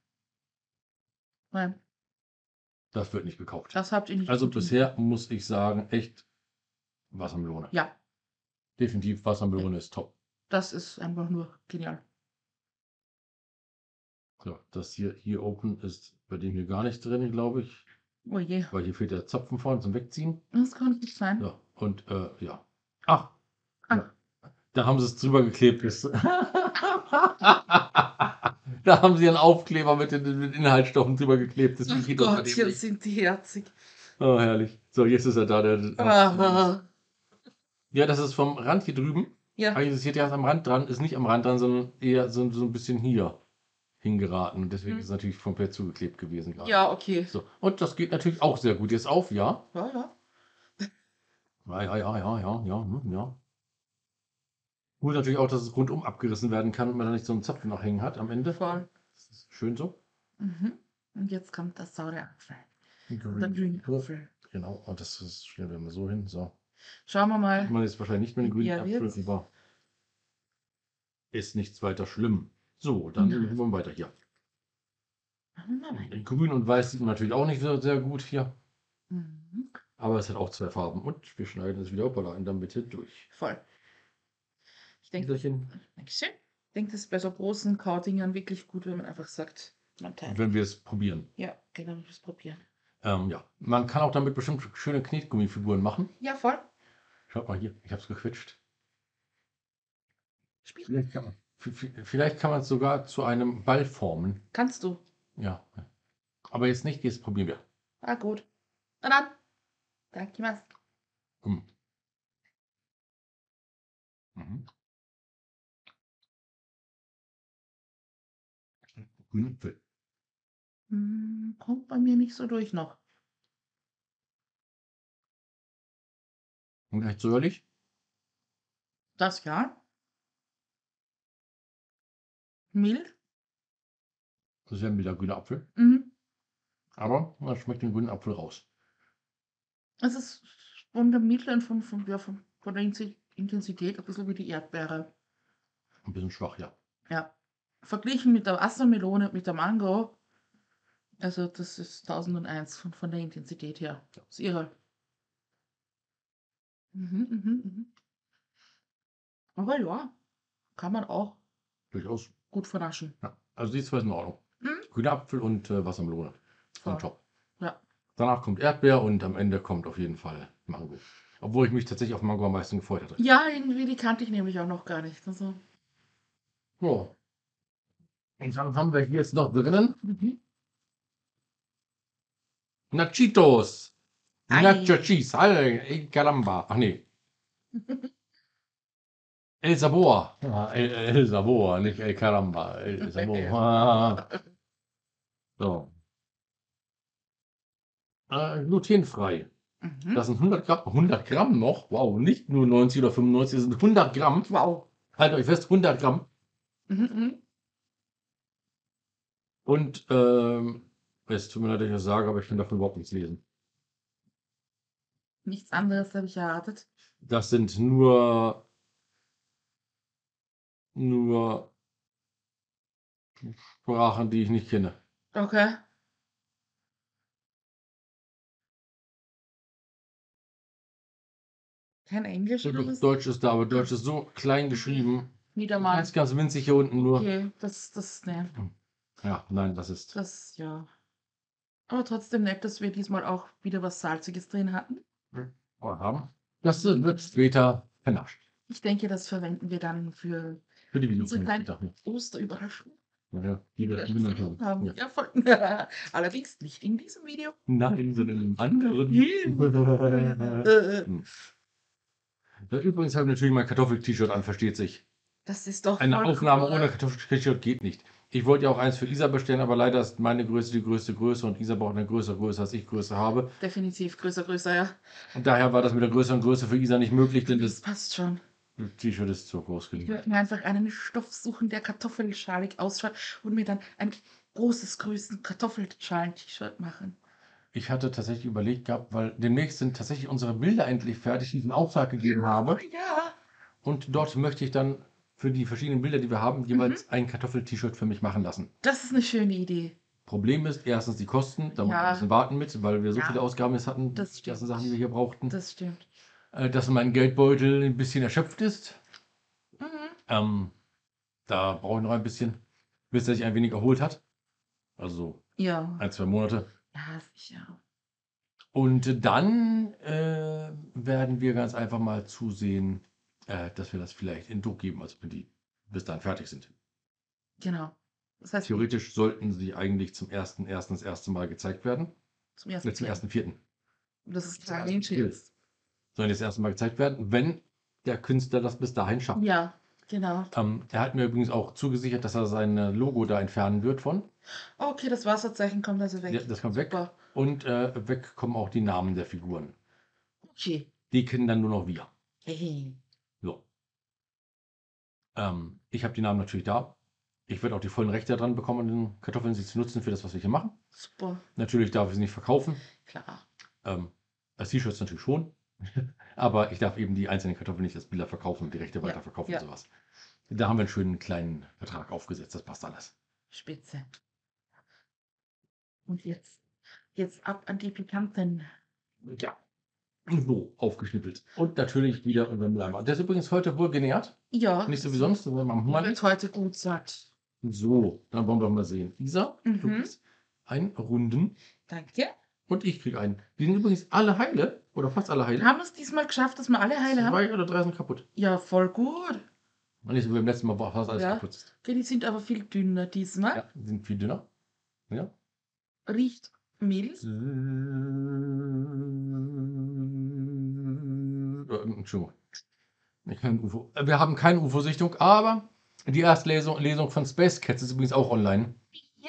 Nein, Das wird nicht gekauft. das habt ihr nicht. Also bisher muss ich sagen, echt Wassermelone. Ja, Definitiv Wassermelone ist top. das ist einfach nur genial. So, das hier open ist bei dem hier gar nicht drin, glaube ich. Oh je, Weil hier fehlt der Zapfen vorne zum Wegziehen. das kann nicht sein. Ja, und ja. Ach, ja. Da haben sie es drüber geklebt. Da haben sie einen Aufkleber mit den Inhaltsstoffen drüber geklebt. Das Ach Gott, hier sind die herzig. Oh, herrlich. So, jetzt ist er da. Ja, das ist vom Rand hier drüben. Ja. Eigentlich ist hier erst am Rand dran. Ist nicht am Rand dran, sondern eher so ein bisschen hier hingeraten. Und deswegen ist es natürlich komplett zugeklebt gewesen gerade. Ja, okay. So, und das geht natürlich auch sehr gut jetzt auf, ja? Ja, ja. Ja. Gut natürlich auch, dass es rundum abgerissen werden kann und man da nicht so einen Zapfen noch hängen hat am Ende. Voll. Das ist schön so. Und jetzt kommt das saure Apfel. Der grüne Apfel. Genau, und das stellen wir mal so hin. So. Schauen wir mal. Man ist wahrscheinlich nicht mehr den grünen Ja, Apfel, wird's. aber ist nichts weiter schlimm. So, dann machen wir weiter hier. Grün und Weiß sieht man natürlich auch nicht so sehr gut hier. Aber es hat auch zwei Farben. Und wir schneiden es wieder hoppala in der Mitte durch. Voll. Ich denke, das ist bei so großen Kaudingern wirklich gut, wenn man einfach sagt, man teilt. Wenn wir es probieren. Ja, genau, wir es probieren. Ja, man kann auch damit bestimmt schöne Knetgummifiguren machen. Ja, voll. Schaut mal hier, ich habe es gequetscht. Spiel. Vielleicht kann man es sogar zu einem Ball formen. Kannst du. Ja. Aber jetzt nicht, jetzt probieren wir. Ah, gut. Na dann. Danke, Mhm. grünen Apfel. Kommt bei mir nicht so durch noch. Und echt säuerlich? Das ja. Mild. Das ist ja ein milder grüner Apfel. Mhm. Aber man schmeckt den grünen Apfel raus. Es ist von der mittleren, von der Intensität ein bisschen wie die Erdbeere. Ein bisschen schwach, ja. Ja. Verglichen mit der Wassermelone, mit der Mango, also das ist 1001 von der Intensität her. Das ist irre. Aber ja, kann man auch Durchaus. gut vernaschen. Ja. Also die zwei sind in Ordnung. Mhm. Grüner Apfel und Wassermelone. Voll. Top. Ja. Danach kommt Erdbeer und am Ende kommt auf jeden Fall Mango. Obwohl ich mich tatsächlich auf Mango am meisten gefreut hatte. Ja, irgendwie, die kannte ich nämlich auch noch gar nicht. Also. Ja. Und dann haben wir hier jetzt noch drinnen Nachitos. Ei. Nacho Cheese. Ay, caramba. Ach nee. El Sabor. El Sabor, nicht El Caramba. El Sabor. So. Glutenfrei. Das sind 100 Gramm. 100 Gramm noch? Wow, nicht nur 90 oder 95, das sind 100 Gramm. Wow. Haltet euch fest, 100 Gramm. Und es tut mir leid, dass ich das sage, aber ich kann davon überhaupt nichts lesen. Nichts anderes habe ich erwartet. Das sind nur Sprachen, die ich nicht kenne. Okay. Kein Englisch oder was? Deutsch ist da, aber Deutsch ist so klein geschrieben. Wieder mal. Ganz, ganz winzig hier unten nur. Okay, ne. Ja, nein, das ist. Das, ja. Aber trotzdem nett, dass wir diesmal auch wieder was Salziges drin hatten. Haben. Das wird später vernascht. Ich denke, das verwenden wir dann für die unsere kleine Osterüberraschung. Ja, die wir haben. Ja. Ja, voll. Allerdings nicht in diesem Video. Nein, sondern in einem anderen. Übrigens habe ich natürlich mein Kartoffel-T-Shirt an, versteht sich. Das ist doch Eine voll Aufnahme cool. ohne Kartoffel-T-Shirt geht nicht. Ich wollte ja auch eins für Isa bestellen, aber leider ist meine Größe die größte Größe und Isa braucht eine größere Größe, als ich Größe habe. Definitiv größer, ja. Und daher war das mit der größeren Größe für Isa nicht möglich, denn Das passt schon. das T-Shirt ist zu groß Ich genug. würde mir einfach einen Stoff suchen, der kartoffelschalig ausschaut und mir dann ein großes Kartoffelschalen-T-Shirt machen. Ich hatte tatsächlich überlegt gehabt, weil demnächst sind tatsächlich unsere Bilder endlich fertig, die ich in Auftrag gegeben habe. Ja. Und dort möchte ich dann für die verschiedenen Bilder, die wir haben, jeweils ein Kartoffel-T-Shirt für mich machen lassen. Das ist eine schöne Idee. Problem ist erstens die Kosten, da muss man ein bisschen warten mit, weil wir so viele Ausgaben jetzt hatten, das die ersten Sachen, die wir hier brauchten. Das stimmt. Dass mein Geldbeutel ein bisschen erschöpft ist. Da brauche ich noch ein bisschen, bis er sich ein wenig erholt hat. Also Ja. 1-2 Monate. Ja, sicher. Und dann werden wir ganz einfach mal zusehen, dass wir das vielleicht in Druck geben, also wenn die bis dahin fertig sind. Genau. Das heißt, theoretisch sollten sie eigentlich zum 1.1. das erste Mal gezeigt werden. Zum 1.4. Das ist klar. Sollen das erste Mal gezeigt werden, wenn der Künstler das bis dahin schafft. Ja, genau. Er hat mir übrigens auch zugesichert, dass er sein Logo da entfernen wird von. Okay, das Wasserzeichen kommt also weg. Ja, das kommt weg. Und weg kommen auch die Namen der Figuren. Okay. Die kennen dann nur noch wir. Hey. So. Ich habe die Namen natürlich da. Ich werde auch die vollen Rechte daran bekommen, den Kartoffeln sie zu nutzen für das, was wir hier machen. Super. Natürlich darf ich sie nicht verkaufen. Klar. Das T-Shirts natürlich schon. Aber ich darf eben die einzelnen Kartoffeln nicht als Bilder verkaufen und die Rechte weiterverkaufen und sowas. Da haben wir einen schönen kleinen Vertrag aufgesetzt. Das passt alles. Spitze. Und jetzt ab an die Pikanten. Ja. So, aufgeschnippelt. Und natürlich wieder unser Mülleimer. Der ist übrigens heute wohl genährt. Ja. Nicht so wie sonst. Der wird heute gut satt. So, dann wollen wir mal sehen. Isa, du kriegst einen runden. Danke. Und ich kriege einen. Die sind übrigens alle heile. Oder fast alle heile. Haben wir es diesmal geschafft, dass wir alle heile haben? 2 oder 3 sind kaputt. Ja, voll gut. Und nicht so wie beim letzten Mal, wo fast alles kaputt ist. Okay, die sind aber viel dünner diesmal. Ja, die sind viel dünner. Ja. Riecht mild. Entschuldigung. Wir haben keine UFO-Sichtung, aber die erste Lesung von Space Cats ist übrigens auch online.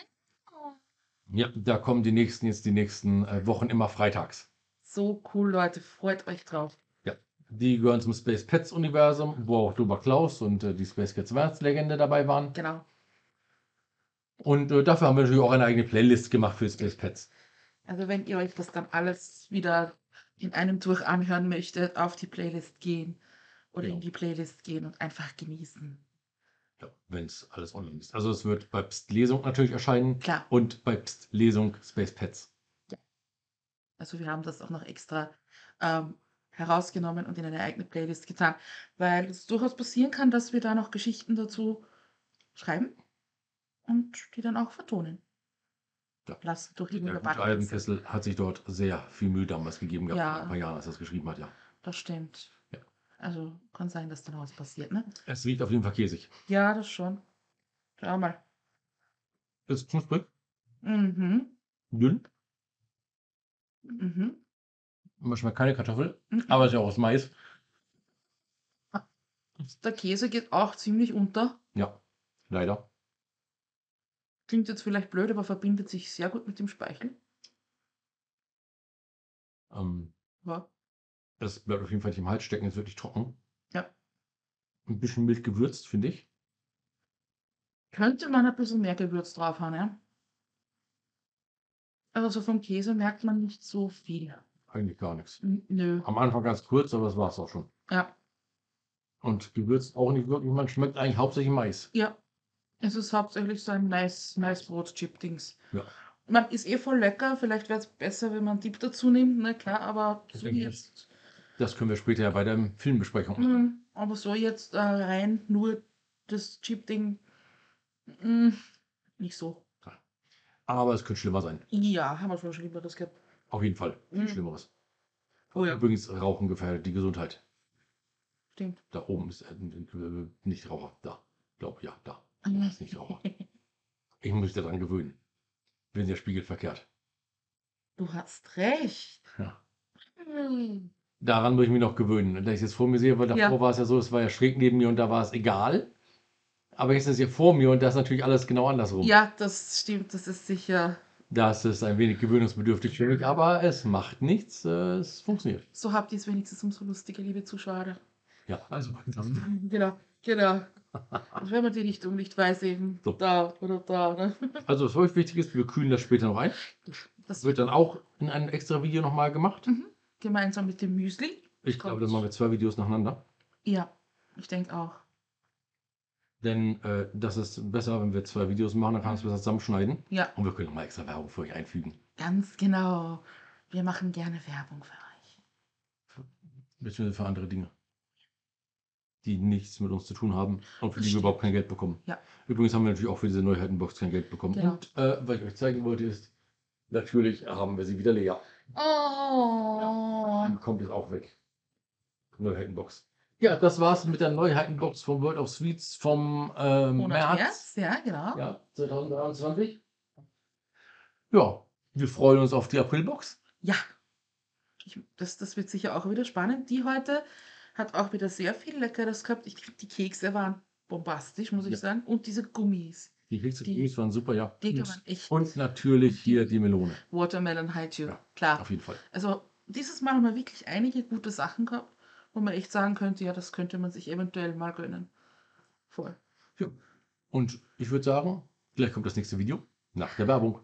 Ja, da kommen die nächsten Wochen immer freitags. So cool, Leute. Freut euch drauf. Ja, die gehören zum Space Pets Universum, wo auch Dober Klaus und die Space Cats Weihnachtslegende dabei waren. Genau. Und dafür haben wir natürlich auch eine eigene Playlist gemacht für Space Pets. Also wenn ihr euch das dann alles wieder in einem durch anhören möchtet, auf die Playlist gehen oder in die Playlist gehen und einfach genießen. Ja, wenn es alles online ist. Also es wird bei Pst Lesung natürlich erscheinen. Klar. Und bei Pst Lesung Space Pets. Ja. Also wir haben das auch noch extra herausgenommen und in eine eigene Playlist getan, weil es durchaus passieren kann, dass wir da noch Geschichten dazu schreiben und die dann auch vertonen. Ja. Lassen durch die Der gute Albenkessel hat sich dort sehr viel Mühe damals gegeben gehabt, vor ein paar Jahren, als er das geschrieben hat, ja. Das stimmt. Ja. Also kann sein, dass da noch was passiert, ne? Es riecht auf jeden Fall käsig. Ja, das schon. Schau mal. Ist knusprig. Mhm. Dünn. Mhm. Man schmeckt keine Kartoffel, Mhm. aber es ist ja auch aus Mais. Der Käse geht auch ziemlich unter. Ja, leider. Klingt jetzt vielleicht blöd, aber verbindet sich sehr gut mit dem Speichel. Ja. Das bleibt auf jeden Fall nicht im Hals stecken, ist wirklich trocken. Ja. Ein bisschen mild gewürzt, finde ich. Könnte man ein bisschen mehr Gewürz drauf haben, ja? Also so vom Käse merkt man nicht so viel. Eigentlich gar nichts. Nö. Am Anfang ganz kurz, aber das war es auch schon. Ja. Und gewürzt auch nicht wirklich. Man schmeckt eigentlich hauptsächlich Mais. Ja. Es ist hauptsächlich so ein Maisbrot-Chip-Dings. Ja. Man ist eh voll lecker. Vielleicht wäre es besser, wenn man Dip dazu nimmt, ne? Klar, aber Ich so denke, jetzt. Das können wir später ja bei der Filmbesprechung machen. Aber so jetzt rein nur das Chip-Ding. Nicht so. Aber es könnte schlimmer sein. Ja, haben wir schon Schlimmeres gehabt. Auf jeden Fall. Viel Schlimmeres. Oh ja. Übrigens, Rauchen gefährdet die Gesundheit. Stimmt. Da oben ist nicht Raucher. Da. Glaube ja, da. Das ist nicht Raucher. Ich muss mich daran gewöhnen. Wir sind ja spiegelverkehrt. Du hast recht. Ja. Daran muss ich mich noch gewöhnen. Da ich es jetzt vor mir sehe, weil davor war es ja so, es war ja schräg neben mir und da war es egal. Aber jetzt ist es ja vor mir und da ist natürlich alles genau andersrum. Ja, das stimmt, das ist sicher. Das ist ein wenig gewöhnungsbedürftig für mich, aber es macht nichts, es funktioniert. So habt ihr es wenigstens umso lustiger, liebe Zuschauer. Ja, also. Genau. Und wenn man die Richtung nicht weiß, eben so. Da oder da. Ne? Also was euch wichtig ist, wir kühlen das später noch ein. Das wird dann auch in einem extra Video nochmal gemacht. Gemeinsam mit dem Müsli. Ich glaube, dann machen wir 2 Videos nacheinander. Ja, ich denke auch. Denn das ist besser, wenn wir 2 Videos machen, dann kann man es besser zusammenschneiden. Ja. Und wir können nochmal extra Werbung für euch einfügen. Ganz genau. Wir machen gerne Werbung für euch. Beziehungsweise für andere Dinge, die nichts mit uns zu tun haben und für die wir überhaupt kein Geld bekommen. Ja. Übrigens haben wir natürlich auch für diese Neuheitenbox kein Geld bekommen. Genau. Und was ich euch zeigen wollte ist, natürlich haben wir sie wieder leer. Oh. Die kommt jetzt auch weg. Neuheitenbox. Ja, das war's mit der Neuheitenbox von World of Sweets vom März. Ja, genau. Ja, 2023. Ja, wir freuen uns auf die Aprilbox. Ja. Das wird sicher auch wieder spannend. Die heute hat auch wieder sehr viel Leckeres gehabt. Ich finde, die Kekse waren bombastisch, muss ich sagen. Und diese Gummis. Die Kekse Gummis waren super, ja. Die waren echt. Und natürlich hier die Melone. Watermelon High Chew. Ja, klar. Auf jeden Fall. Also dieses Mal haben wir wirklich einige gute Sachen gehabt, wo man echt sagen könnte, ja, das könnte man sich eventuell mal gönnen. Voll. Ja. Und ich würde sagen, gleich kommt das nächste Video nach der Werbung.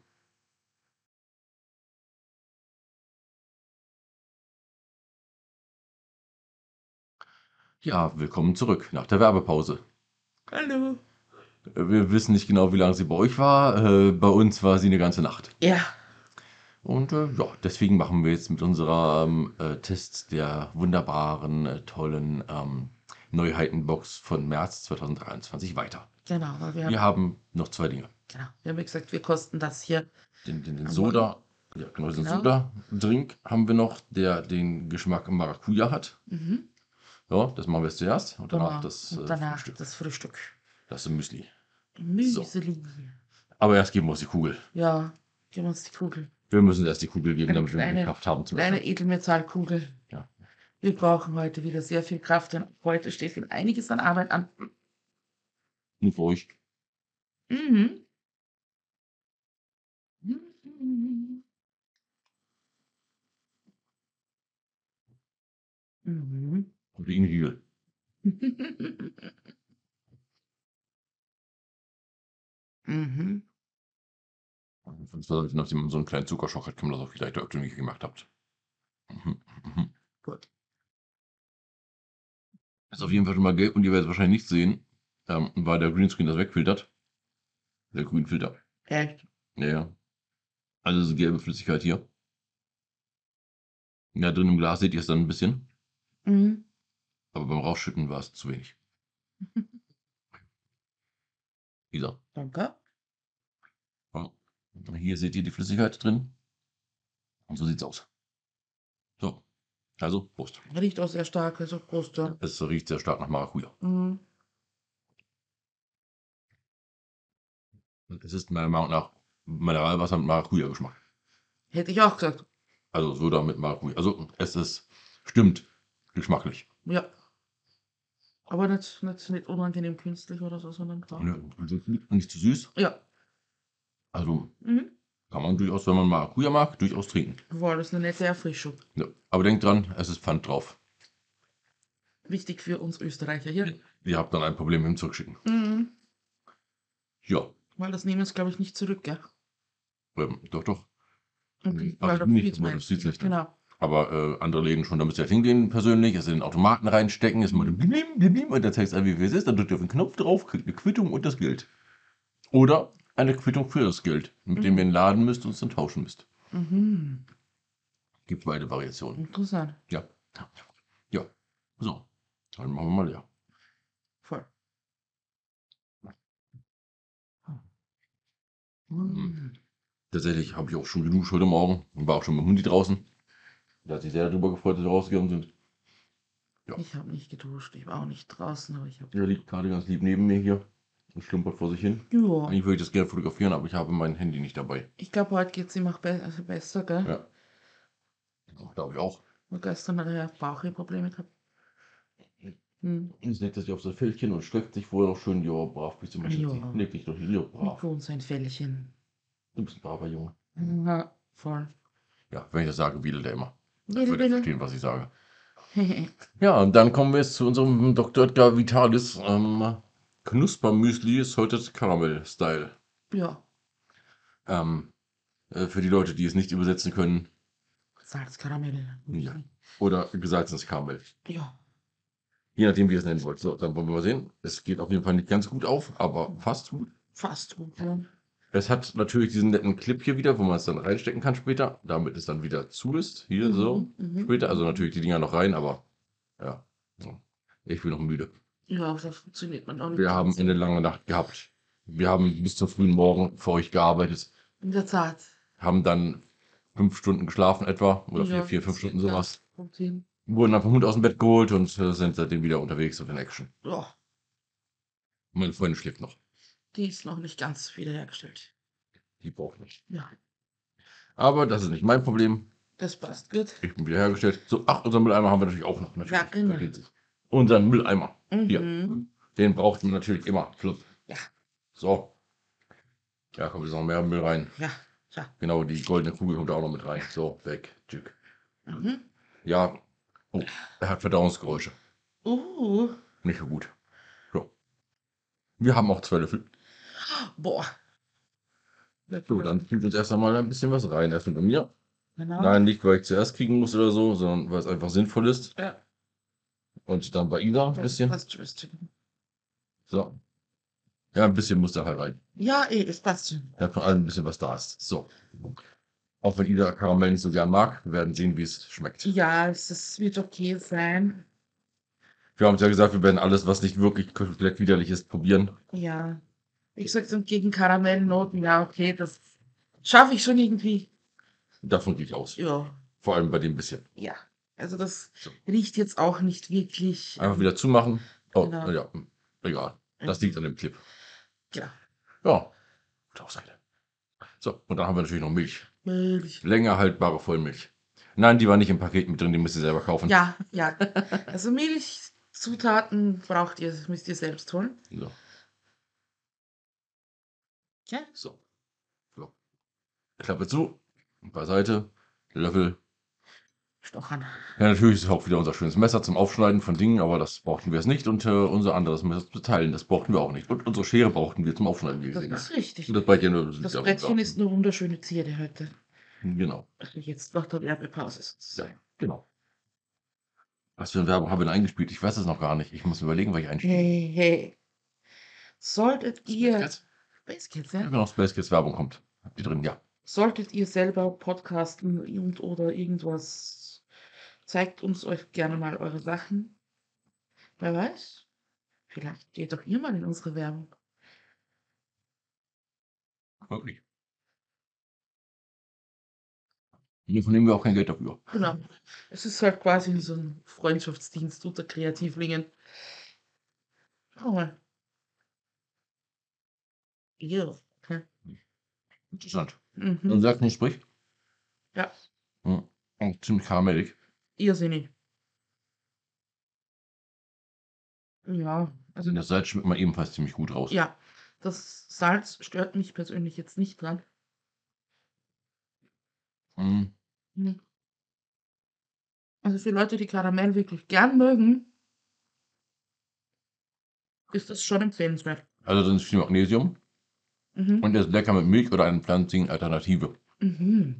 Ja, willkommen zurück nach der Werbepause. Hallo. Wir wissen nicht genau, wie lange sie bei euch war. Bei uns war sie eine ganze Nacht. Ja. Und ja, deswegen machen wir jetzt mit unserem Test der wunderbaren, tollen Neuheitenbox von März 2023 weiter. Genau. Wir haben noch 2 Dinge. Genau. Wir haben gesagt, wir kosten das hier. Den Soda, ja, genau, den Soda-Drink haben wir noch, der den Geschmack Maracuja hat. Ja, das machen wir jetzt zuerst und danach das Frühstück. Das Frühstück. Das ist Müsli. Müsli. So. Aber erst geben wir uns die Kugel. Ja, geben wir uns die Kugel. Wir müssen erst die Kugel geben, damit wir die Kraft haben zu messen. Kleine Edelmetallkugel. Ja. Wir brauchen heute wieder sehr viel Kraft, denn heute steht viel einiges an Arbeit an. Nur für euch. Mhm. Nachdem man so einen kleinen Zuckerschock hat, kann man das auch vielleicht öfter nicht gemacht habt. Gut. Ist auf jeden Fall schon mal gelb und ihr werdet es wahrscheinlich nicht sehen, weil der Greenscreen das wegfiltert. Der Grünfilter. Echt? Ja, ja. Also diese gelbe Flüssigkeit hier. Ja, drin im Glas seht ihr es dann ein bisschen. Mhm. Aber beim Rausschütten war es zu wenig. Dieser. Danke. Ja. Hier seht ihr die Flüssigkeit drin. Und so sieht's aus. So. Also, Prost. Riecht auch sehr stark, also Prost. Ja. Es riecht sehr stark nach Maracuja. Mhm. Und es ist meiner Meinung nach Mineralwasser mit Maracuja-Geschmack. Hätte ich auch gesagt. Also Soda mit Maracuja. Also es ist, stimmt, geschmacklich. Ja. Aber nicht unangenehm künstlich oder so, sondern klar. Also nicht zu süß. Ja. Also Mhm. kann man durchaus, wenn man Maracuja mag, durchaus trinken. War das eine nette Erfrischung. Ja. Aber denkt dran, es ist Pfand drauf. Wichtig für uns Österreicher hier. Ihr habt dann ein Problem mit dem Zurückschicken. Mhm. Ja. Weil das nehmen es, glaube ich, nicht zurück, gell? Doch, doch. Okay, Also weil da nicht, viel aber das sieht's nicht. Genau. Aber andere Läden schon, da müsst ihr halt hingehen persönlich, es in den Automaten reinstecken, ist mal blim, blim, blim, und dann zeigt es an, wie viel es ist, dann drückt ihr auf den Knopf drauf, kriegt eine Quittung und das Geld. Oder eine Quittung für das Geld, mit dem ihr in den Laden müsst und es dann tauschen müsst. Mhm. Gibt beide Variationen. Interessant. Ja. Ja. So. Dann machen wir mal leer. Voll. Mhm. Tatsächlich habe ich auch schon geduscht heute Morgen und war auch schon mit dem Hundi draußen. Da hat sich sehr darüber gefreut, dass wir rausgegangen sind. Ja. Ich habe nicht geduscht, ich war auch nicht draußen, aber ich habe. Er liegt gerade ganz lieb neben mir hier und schlumpert vor sich hin. Ja. Eigentlich würde ich das gerne fotografieren, aber ich habe mein Handy nicht dabei. Ich glaube, heute geht es ihm auch besser, gell? Ja. Glaube ich auch. Und gestern hat er ja Bauchprobleme gehabt. Hm. Jetzt legt er sich auf sein Fältchen und streckt sich vorher noch schön. Ja, brav bist du, mein Schatzi. Ja. Leg dich doch hier, brav. Für uns ein Fällchen. Du bist ein braver Junge. Ja, voll. Ja, wenn ich das sage, wedelt er immer. Ich Wedel, würde wedel. verstehen, was ich sage. Ja, und dann kommen wir jetzt zu unserem Dr. Edgar Vitalis Knuspermüsli Salted Caramel Style. Ja, Für die Leute, die es nicht übersetzen können. Salzkaramell. Ja. Oder gesalzenes Karamell. Ja. Je nachdem, wie ihr es nennen wollt. So, dann wollen wir mal sehen. Es geht auf jeden Fall nicht ganz gut auf, aber fast gut. Fast gut, ja. Es hat natürlich diesen netten Clip hier wieder, wo man es dann reinstecken kann später, damit es dann wieder zu ist. Hier so. Später. Also natürlich die Dinger noch rein, aber ja. Ich bin noch müde. Ja, das funktioniert man auch nicht. Wir haben eine lange Nacht gehabt. Wir haben bis zum frühen Morgen für euch gearbeitet. In der Tat. Haben dann 5 Stunden geschlafen etwa. Oder Ja, 4, 5 Stunden sowas. Kommt hin. Wurden dann vom Hund aus dem Bett geholt und sind seitdem wieder unterwegs und in Action. Ja, Meine Freundin schläft noch. die ist noch nicht ganz wiederhergestellt. Die braucht nicht. Ja, Aber das ist nicht mein Problem. das passt gut. Ich bin wiederhergestellt. So, ach, unseren Mülleimer haben wir natürlich auch noch. Natürlich. Ja, genau. Versteht sich. Unseren Mülleimer. Hier. Mhm. Den braucht man natürlich immer. Flupp. Ja. So. Ja, kommt jetzt noch mehr Müll rein. Ja, ja. Genau, die goldene Kugel kommt auch noch mit rein. So, weg. Tschück. Mhm. Ja. Oh, er hat Verdauungsgeräusche. Nicht so gut. So. Wir haben auch 2 Löffel. Boah. So, dann kriegt uns erst einmal ein bisschen was rein. Erst mit mir. Genau. Nein, nicht weil ich zuerst kriegen muss oder so, sondern weil es einfach sinnvoll ist. Ja. Und dann bei Ida ein bisschen. Passt schon. So. Ja, ein bisschen muss da halt rein. Ja, es passt schon. Ja, von allem ein bisschen was da ist. So. Auch wenn Ida Karamell nicht so gern mag, wir werden sehen, wie es schmeckt. Ja, es wird okay sein. Wir haben uns ja gesagt, wir werden alles, was nicht wirklich komplett widerlich ist, probieren. Ja. Wie gesagt, und gegen Karamellnoten, ja, okay, das schaffe ich schon irgendwie. Davon gehe ich aus. Ja. Vor allem bei dem bisschen. Ja. Also das So. riecht jetzt auch nicht wirklich. Einfach wieder zumachen. Oh, Genau. ja, egal. Das liegt an dem Clip. Ja. Ja, gute Ausrede. So, und dann haben wir natürlich noch Milch. Milch. Länger haltbare Vollmilch. Nein, die war nicht im Paket mit drin, die müsst ihr selber kaufen. Ja, ja. Also Milchzutaten müsst ihr selbst holen. So. Ja. So. Klappe zu, beiseite, Löffel stochern. Ja, natürlich ist es auch wieder unser schönes Messer zum Aufschneiden von Dingen, aber das brauchten wir es nicht. Und unser anderes Messer zu teilen, das brauchten wir auch nicht. Und unsere Schere brauchten wir zum Aufschneiden, wie Das gesehen ist haben. richtig. Und das Brettchen, das liegt Das da Brettchen runter. ist eine wunderschöne Zierde heute. Genau. Also jetzt nach der Werbepause Ja, sozusagen. genau. Was für eine Werbung haben wir denn eingespielt? Ich weiß es noch gar nicht. Ich muss überlegen, was ich einspiele. Hey, hey. Solltet ihr. Kids? Space Kids, Ja, ja? genau, Space Kids Werbung kommt. Habt ihr drin, ja. Solltet ihr selber podcasten und oder irgendwas, zeigt uns euch gerne mal eure Sachen. Wer weiß, vielleicht geht doch ihr mal in unsere Werbung. Wirklich. Hiervon nehmen wir auch kein Geld dafür. Genau. Es ist halt quasi so ein Freundschaftsdienst unter Kreativlingen. Schau mal. Ja. Okay. Interessant. Mhm. Und sehr knusprig. Ja, Und ziemlich karamellig. irrsinnig. Ja, also Das Salz schmeckt man ebenfalls ziemlich gut raus. ja, das Salz stört mich persönlich jetzt nicht dran. Mhm. Hm. Also für Leute, die Karamell wirklich gern mögen, ist das schon empfehlenswert. Also drin ist viel Magnesium Mhm. und er ist lecker mit Milch oder einer pflanzlichen Alternative. Mhm.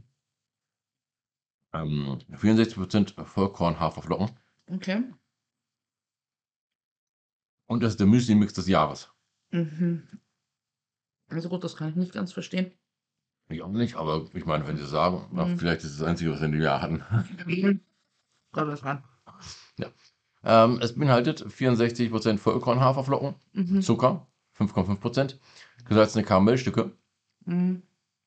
64% Vollkorn-Haferflocken. Okay. Und das ist der Müsli-Mix des Jahres. Mhm. Also gut, das kann ich nicht ganz verstehen. Ich auch nicht, aber ich meine, wenn sie sagen, vielleicht ist es das Einzige, was wir in dem Jahr hatten. Kommt das ran. Ja. Es beinhaltet 64% Vollkorn-Haferflocken, Mhm. Zucker 5,5%, gesalzene Karamellstücke, Mhm.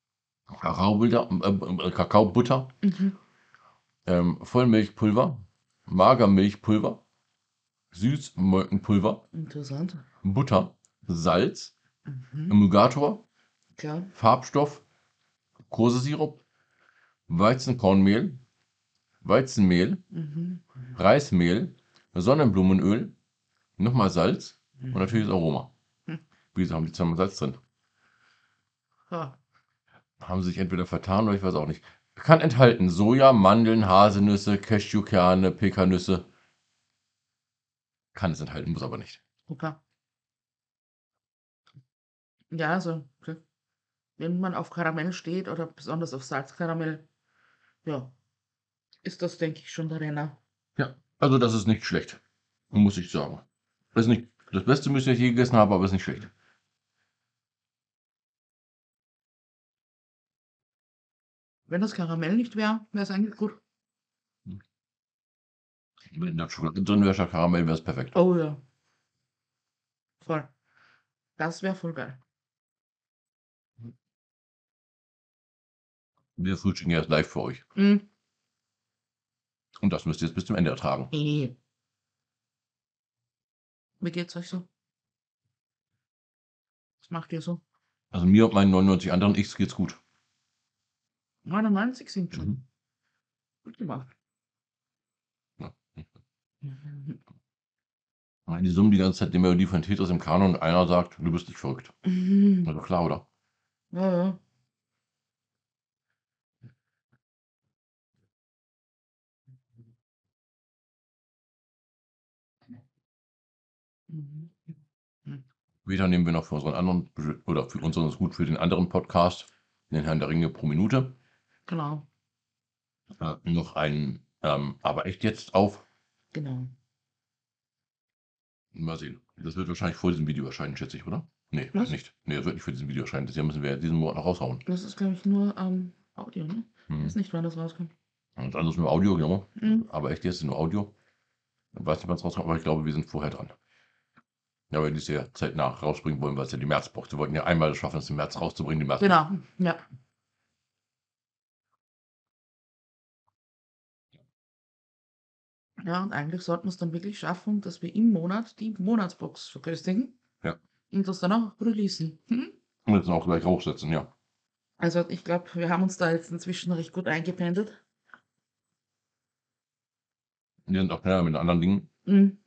Kakaobutter, Mhm. Vollmilchpulver, Magermilchpulver, Süßmolkenpulver, Interessant. Butter, Salz, Mhm. Emulgator, Klar. Farbstoff, Kosesirup, Weizenkornmehl, Weizenmehl, Mhm. Reismehl, Sonnenblumenöl, nochmal Salz und natürlich das Aroma. Hm. Wieso haben die zweimal Salz drin? Ha. Haben sie sich entweder vertan oder ich weiß auch nicht. Kann enthalten Soja, Mandeln, Haselnüsse, Cashewkerne, Pekannüsse. Kann es enthalten, muss aber nicht. Okay. Ja, also, okay. Wenn man auf Karamell steht oder besonders auf Salzkaramell, ja, ist das, denke ich, schon der Renner. Ja, also das ist nicht schlecht, muss ich sagen. Das ist nicht das beste Müsli, das ich je gegessen habe, aber ist nicht schlecht. Wenn das Karamell nicht wäre, wäre es eigentlich gut. Wenn da Schokolade drin wäre, statt Karamell, wäre es perfekt. Oh ja, voll. Das wäre voll geil. Wir frühstücken jetzt live für euch. Mhm. Und das müsst ihr jetzt bis zum Ende ertragen. Wie geht's euch so? Was macht ihr so? Also mir und meinen 99 anderen X geht's gut. 99 sind schon. Mhm. Gut gemacht. Ja. Mhm. Die summen die ganze Zeit die Melodie von Tetris im Kanon und einer sagt, du bist nicht verrückt. Mhm. Also klar, oder? Ja, ja. Mhm. Mhm. Später nehmen wir noch für unseren anderen, oder für unseren ist gut für den anderen Podcast, den Herrn der Ringe pro Minute, Genau, noch einen, aber echt jetzt auf. genau. Mal sehen. Das wird wahrscheinlich vor diesem Video erscheinen, schätze ich, oder? Nee, Was? nicht. Nee, das wird nicht vor diesem Video erscheinen. Das hier müssen wir diesen Monat noch raushauen. Das ist, glaube ich, nur Audio, ne? Ich Hm. weiß nicht, wann das rauskommt. Und das ist nur Audio, genau. Mhm. Aber echt jetzt ist nur Audio. Ich weiß nicht, wann es rauskommt, aber ich glaube, wir sind vorher dran. Ja, weil die es ja zeitnah rausbringen wollen, weil es ja die März braucht. Wir wollten ja einmal schaffen, es im März rauszubringen, die März. Genau, ja. Ja, und eigentlich sollten wir es dann wirklich schaffen, dass wir im Monat die Monatsbox verköstigen. Ja. Und das dann auch releasen. Mhm. Und jetzt auch gleich hochsetzen, ja. Also ich glaube, wir haben uns da jetzt inzwischen recht gut eingependelt. Wir sind auch schneller mit den anderen Dingen, Mhm.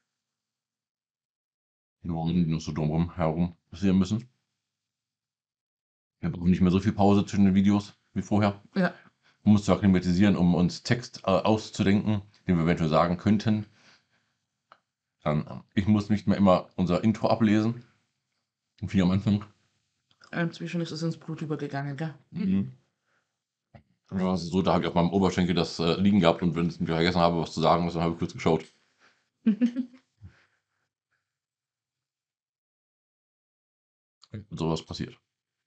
die wir noch so drumherum herum passieren müssen. Wir brauchen nicht mehr so viel Pause zwischen den Videos wie vorher. Ja. um uns zu akklimatisieren, um uns Text auszudenken, den wir eventuell sagen könnten. Dann, ich muss nicht mehr immer unser Intro ablesen, wie am Anfang. Inzwischen ist es ins Blut übergegangen, gell? Mhm. Ja, es ist so, da habe ich auf meinem Oberschenkel das liegen gehabt und wenn ich vergessen habe, was zu sagen, dann habe ich kurz geschaut. Und sowas passiert.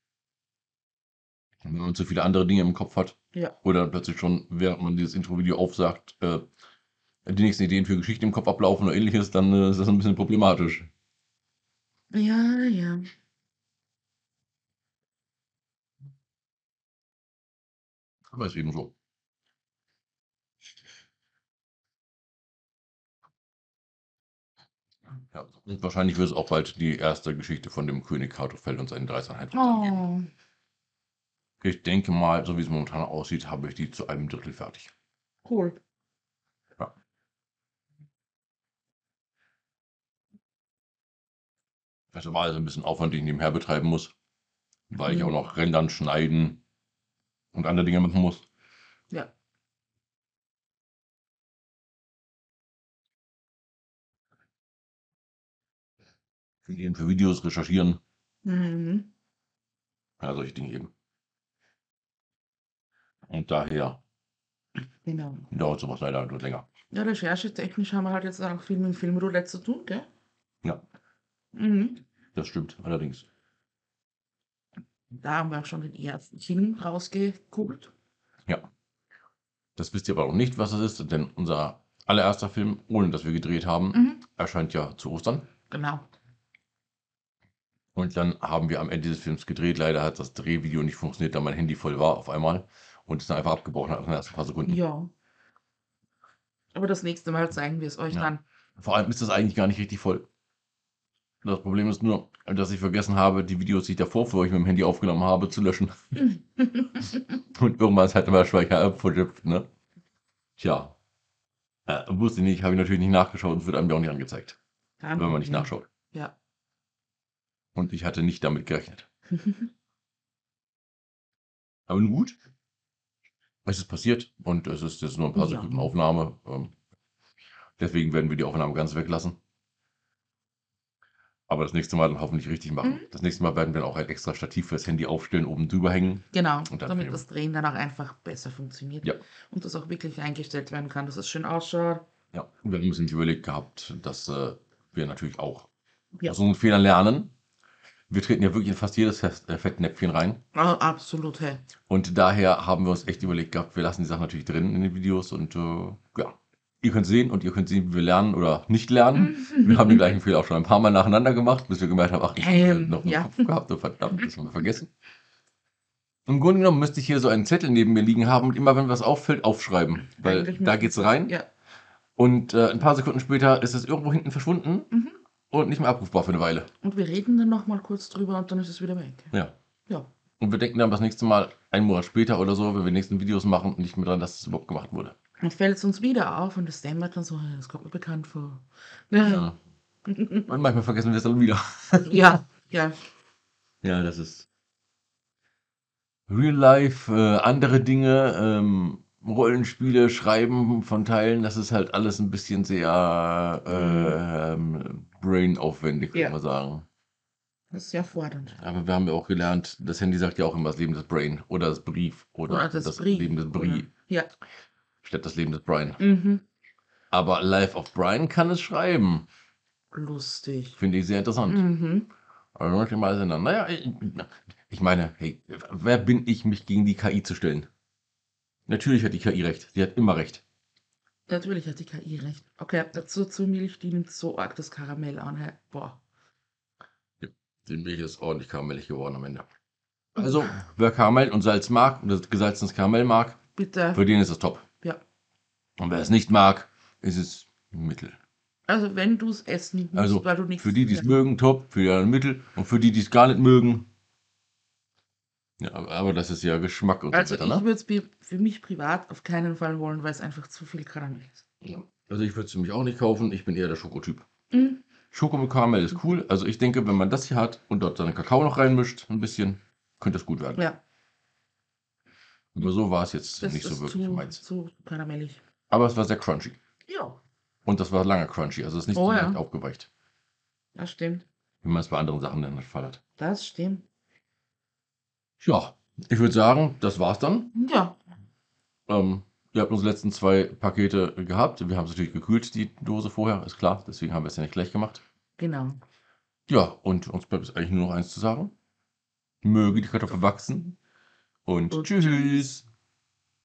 Und wenn man zu viele andere Dinge im Kopf hat Ja. oder plötzlich schon, während man dieses Intro-Video aufsagt, die nächsten Ideen für Geschichten im Kopf ablaufen oder ähnliches, dann ist das ein bisschen problematisch. Ja, ja. Aber ist eben so. Ja, und wahrscheinlich wird es auch bald die erste Geschichte von dem König Kartoffel und seinen 13 geben. Oh, Ich denke mal, so wie es momentan aussieht, habe ich die zu einem Drittel fertig. cool. Ja. Also war also ein bisschen Aufwand, den ich nebenher betreiben muss, weil ich auch noch rendern, schneiden und andere Dinge machen muss. Ja. Für Videos recherchieren, Mhm. ja, solche Dinge eben. Und daher Genau. dauert sowas leider etwas länger. Ja, recherchetechnisch haben wir halt jetzt auch viel mit dem Filmroulette zu tun, gell? Ja, Mhm. das stimmt allerdings. Da haben wir auch schon den ersten Film rausgeguckt. Ja. Das wisst ihr aber auch nicht, was es ist, denn unser allererster Film, ohne dass wir gedreht haben, erscheint ja zu Ostern. Genau. Und dann haben wir am Ende des Films gedreht. Leider hat das Drehvideo nicht funktioniert, da mein Handy voll war auf einmal und es dann einfach abgebrochen hat nach den ersten paar Sekunden. Ja. Aber das nächste Mal zeigen wir es euch Ja. dann. Vor allem ist das eigentlich gar nicht richtig voll. Das Problem ist nur, dass ich vergessen habe, die Videos, die ich davor für euch mit dem Handy aufgenommen habe, zu löschen. Und irgendwann ist halt immer der Speicher abverjippt, ne? Tja. Wusste ich nicht, habe ich natürlich nicht nachgeschaut und wird einem ja auch nicht angezeigt, Kein wenn man nicht Problem. nachschaut. Ja. Und ich hatte nicht damit gerechnet. Aber nun gut, es ist passiert und es ist jetzt nur ein paar Ja. Sekunden Aufnahme. Deswegen werden wir die Aufnahme ganz weglassen. Aber das nächste Mal dann hoffentlich richtig machen. Das nächste Mal werden wir dann auch ein extra Stativ fürs Handy aufstellen, oben drüber hängen. Genau, Und dann damit filmen. das Drehen dann auch einfach besser funktioniert. Ja. Und das auch wirklich eingestellt werden kann, dass es schön ausschaut. Ja, wir haben uns nicht überlegt gehabt, dass wir natürlich auch Ja. aus unseren Fehlern lernen. Wir treten ja wirklich in fast jedes Fettnäpfchen rein. Absolut, hey. Und daher haben wir uns echt überlegt gehabt, wir lassen die Sachen natürlich drin in den Videos und ja, ihr könnt sehen und ihr könnt sehen, wie wir lernen oder nicht lernen. Wir haben den gleichen Fehler auch schon ein paar Mal nacheinander gemacht, bis wir gemerkt haben, ach, ich habe noch im Kopf gehabt, und verdammt, das haben wir vergessen. Im Grunde genommen müsste ich hier so einen Zettel neben mir liegen haben und immer, wenn was auffällt, aufschreiben. Weil da geht's rein Ja. und ein paar Sekunden später ist es irgendwo hinten verschwunden und nicht mehr abrufbar für eine Weile. Und wir reden dann nochmal kurz drüber und dann ist es wieder weg. Ja. Ja. Und wir denken dann das nächste Mal, einen Monat später oder so, wenn wir die nächsten Videos machen, nicht mehr dran, dass es überhaupt gemacht wurde. Dann fällt es uns wieder auf und das dämmert dann so, das kommt mir bekannt vor. Ja. Und manchmal vergessen wir es dann wieder. Ja, ja. Ja, das ist Real Life, andere Dinge, Rollenspiele, Schreiben von Teilen, das ist halt alles ein bisschen sehr brain-aufwendig, würde ich mal sagen. Das ist sehr fordernd. Aber wir haben ja auch gelernt, das Handy sagt ja auch immer das Leben des Brain oder das Brief oder das Leben des Brie. Ja. Statt das Leben des Brian. Aber Life of Brian kann es schreiben. Lustig. Finde ich sehr interessant. Aber manchmal sind dann, naja, ich meine, hey, wer bin ich, mich gegen die KI zu stellen? Natürlich hat die KI recht. Sie hat immer recht. Natürlich hat die KI recht. Okay, dazu zur Milch, die nimmt so arg das Karamell an. Hey. Boah. Ja, die Milch ist ordentlich karamellig geworden am Ende. Also, wer Karamell und Salz mag, oder gesalzenes Karamell mag, bitte. Für den ist es top. Ja. Und wer es nicht mag, ist es mittel. Also wenn du es essen musst, Also, weil du nichts für die, die es mögen, top, für die anderen mittel und für die, die es gar nicht mögen. Ja, aber das ist ja Geschmack und Also so weiter, ich ne? würde es für mich privat auf keinen Fall holen, weil es einfach zu viel Karamell ist. Ja. Also ich würde es für mich auch nicht kaufen, ich bin eher der Schokotyp. Mhm. Schoko mit Karamell ist cool. Also ich denke, wenn man das hier hat und dort seinen Kakao noch reinmischt, ein bisschen, könnte es gut werden. Ja. Aber so war es jetzt Das nicht so ist wirklich meins. zu karamellig. Aber es war sehr crunchy. Ja. Und das war lange crunchy, also es ist nicht Oh so leicht ja, aufgeweicht, das stimmt. wie man es bei anderen Sachen dann der Fall hat. Das stimmt. Ja, ich würde sagen, das war's dann. Ja, Ihr habt unsere letzten 2 Pakete gehabt. Wir haben es natürlich gekühlt, die Dose vorher, ist klar. Deswegen haben wir es ja nicht gleich gemacht. genau. Ja, und uns bleibt es eigentlich nur noch eins zu sagen. Möge die Kartoffel wachsen. Und Und tschüss.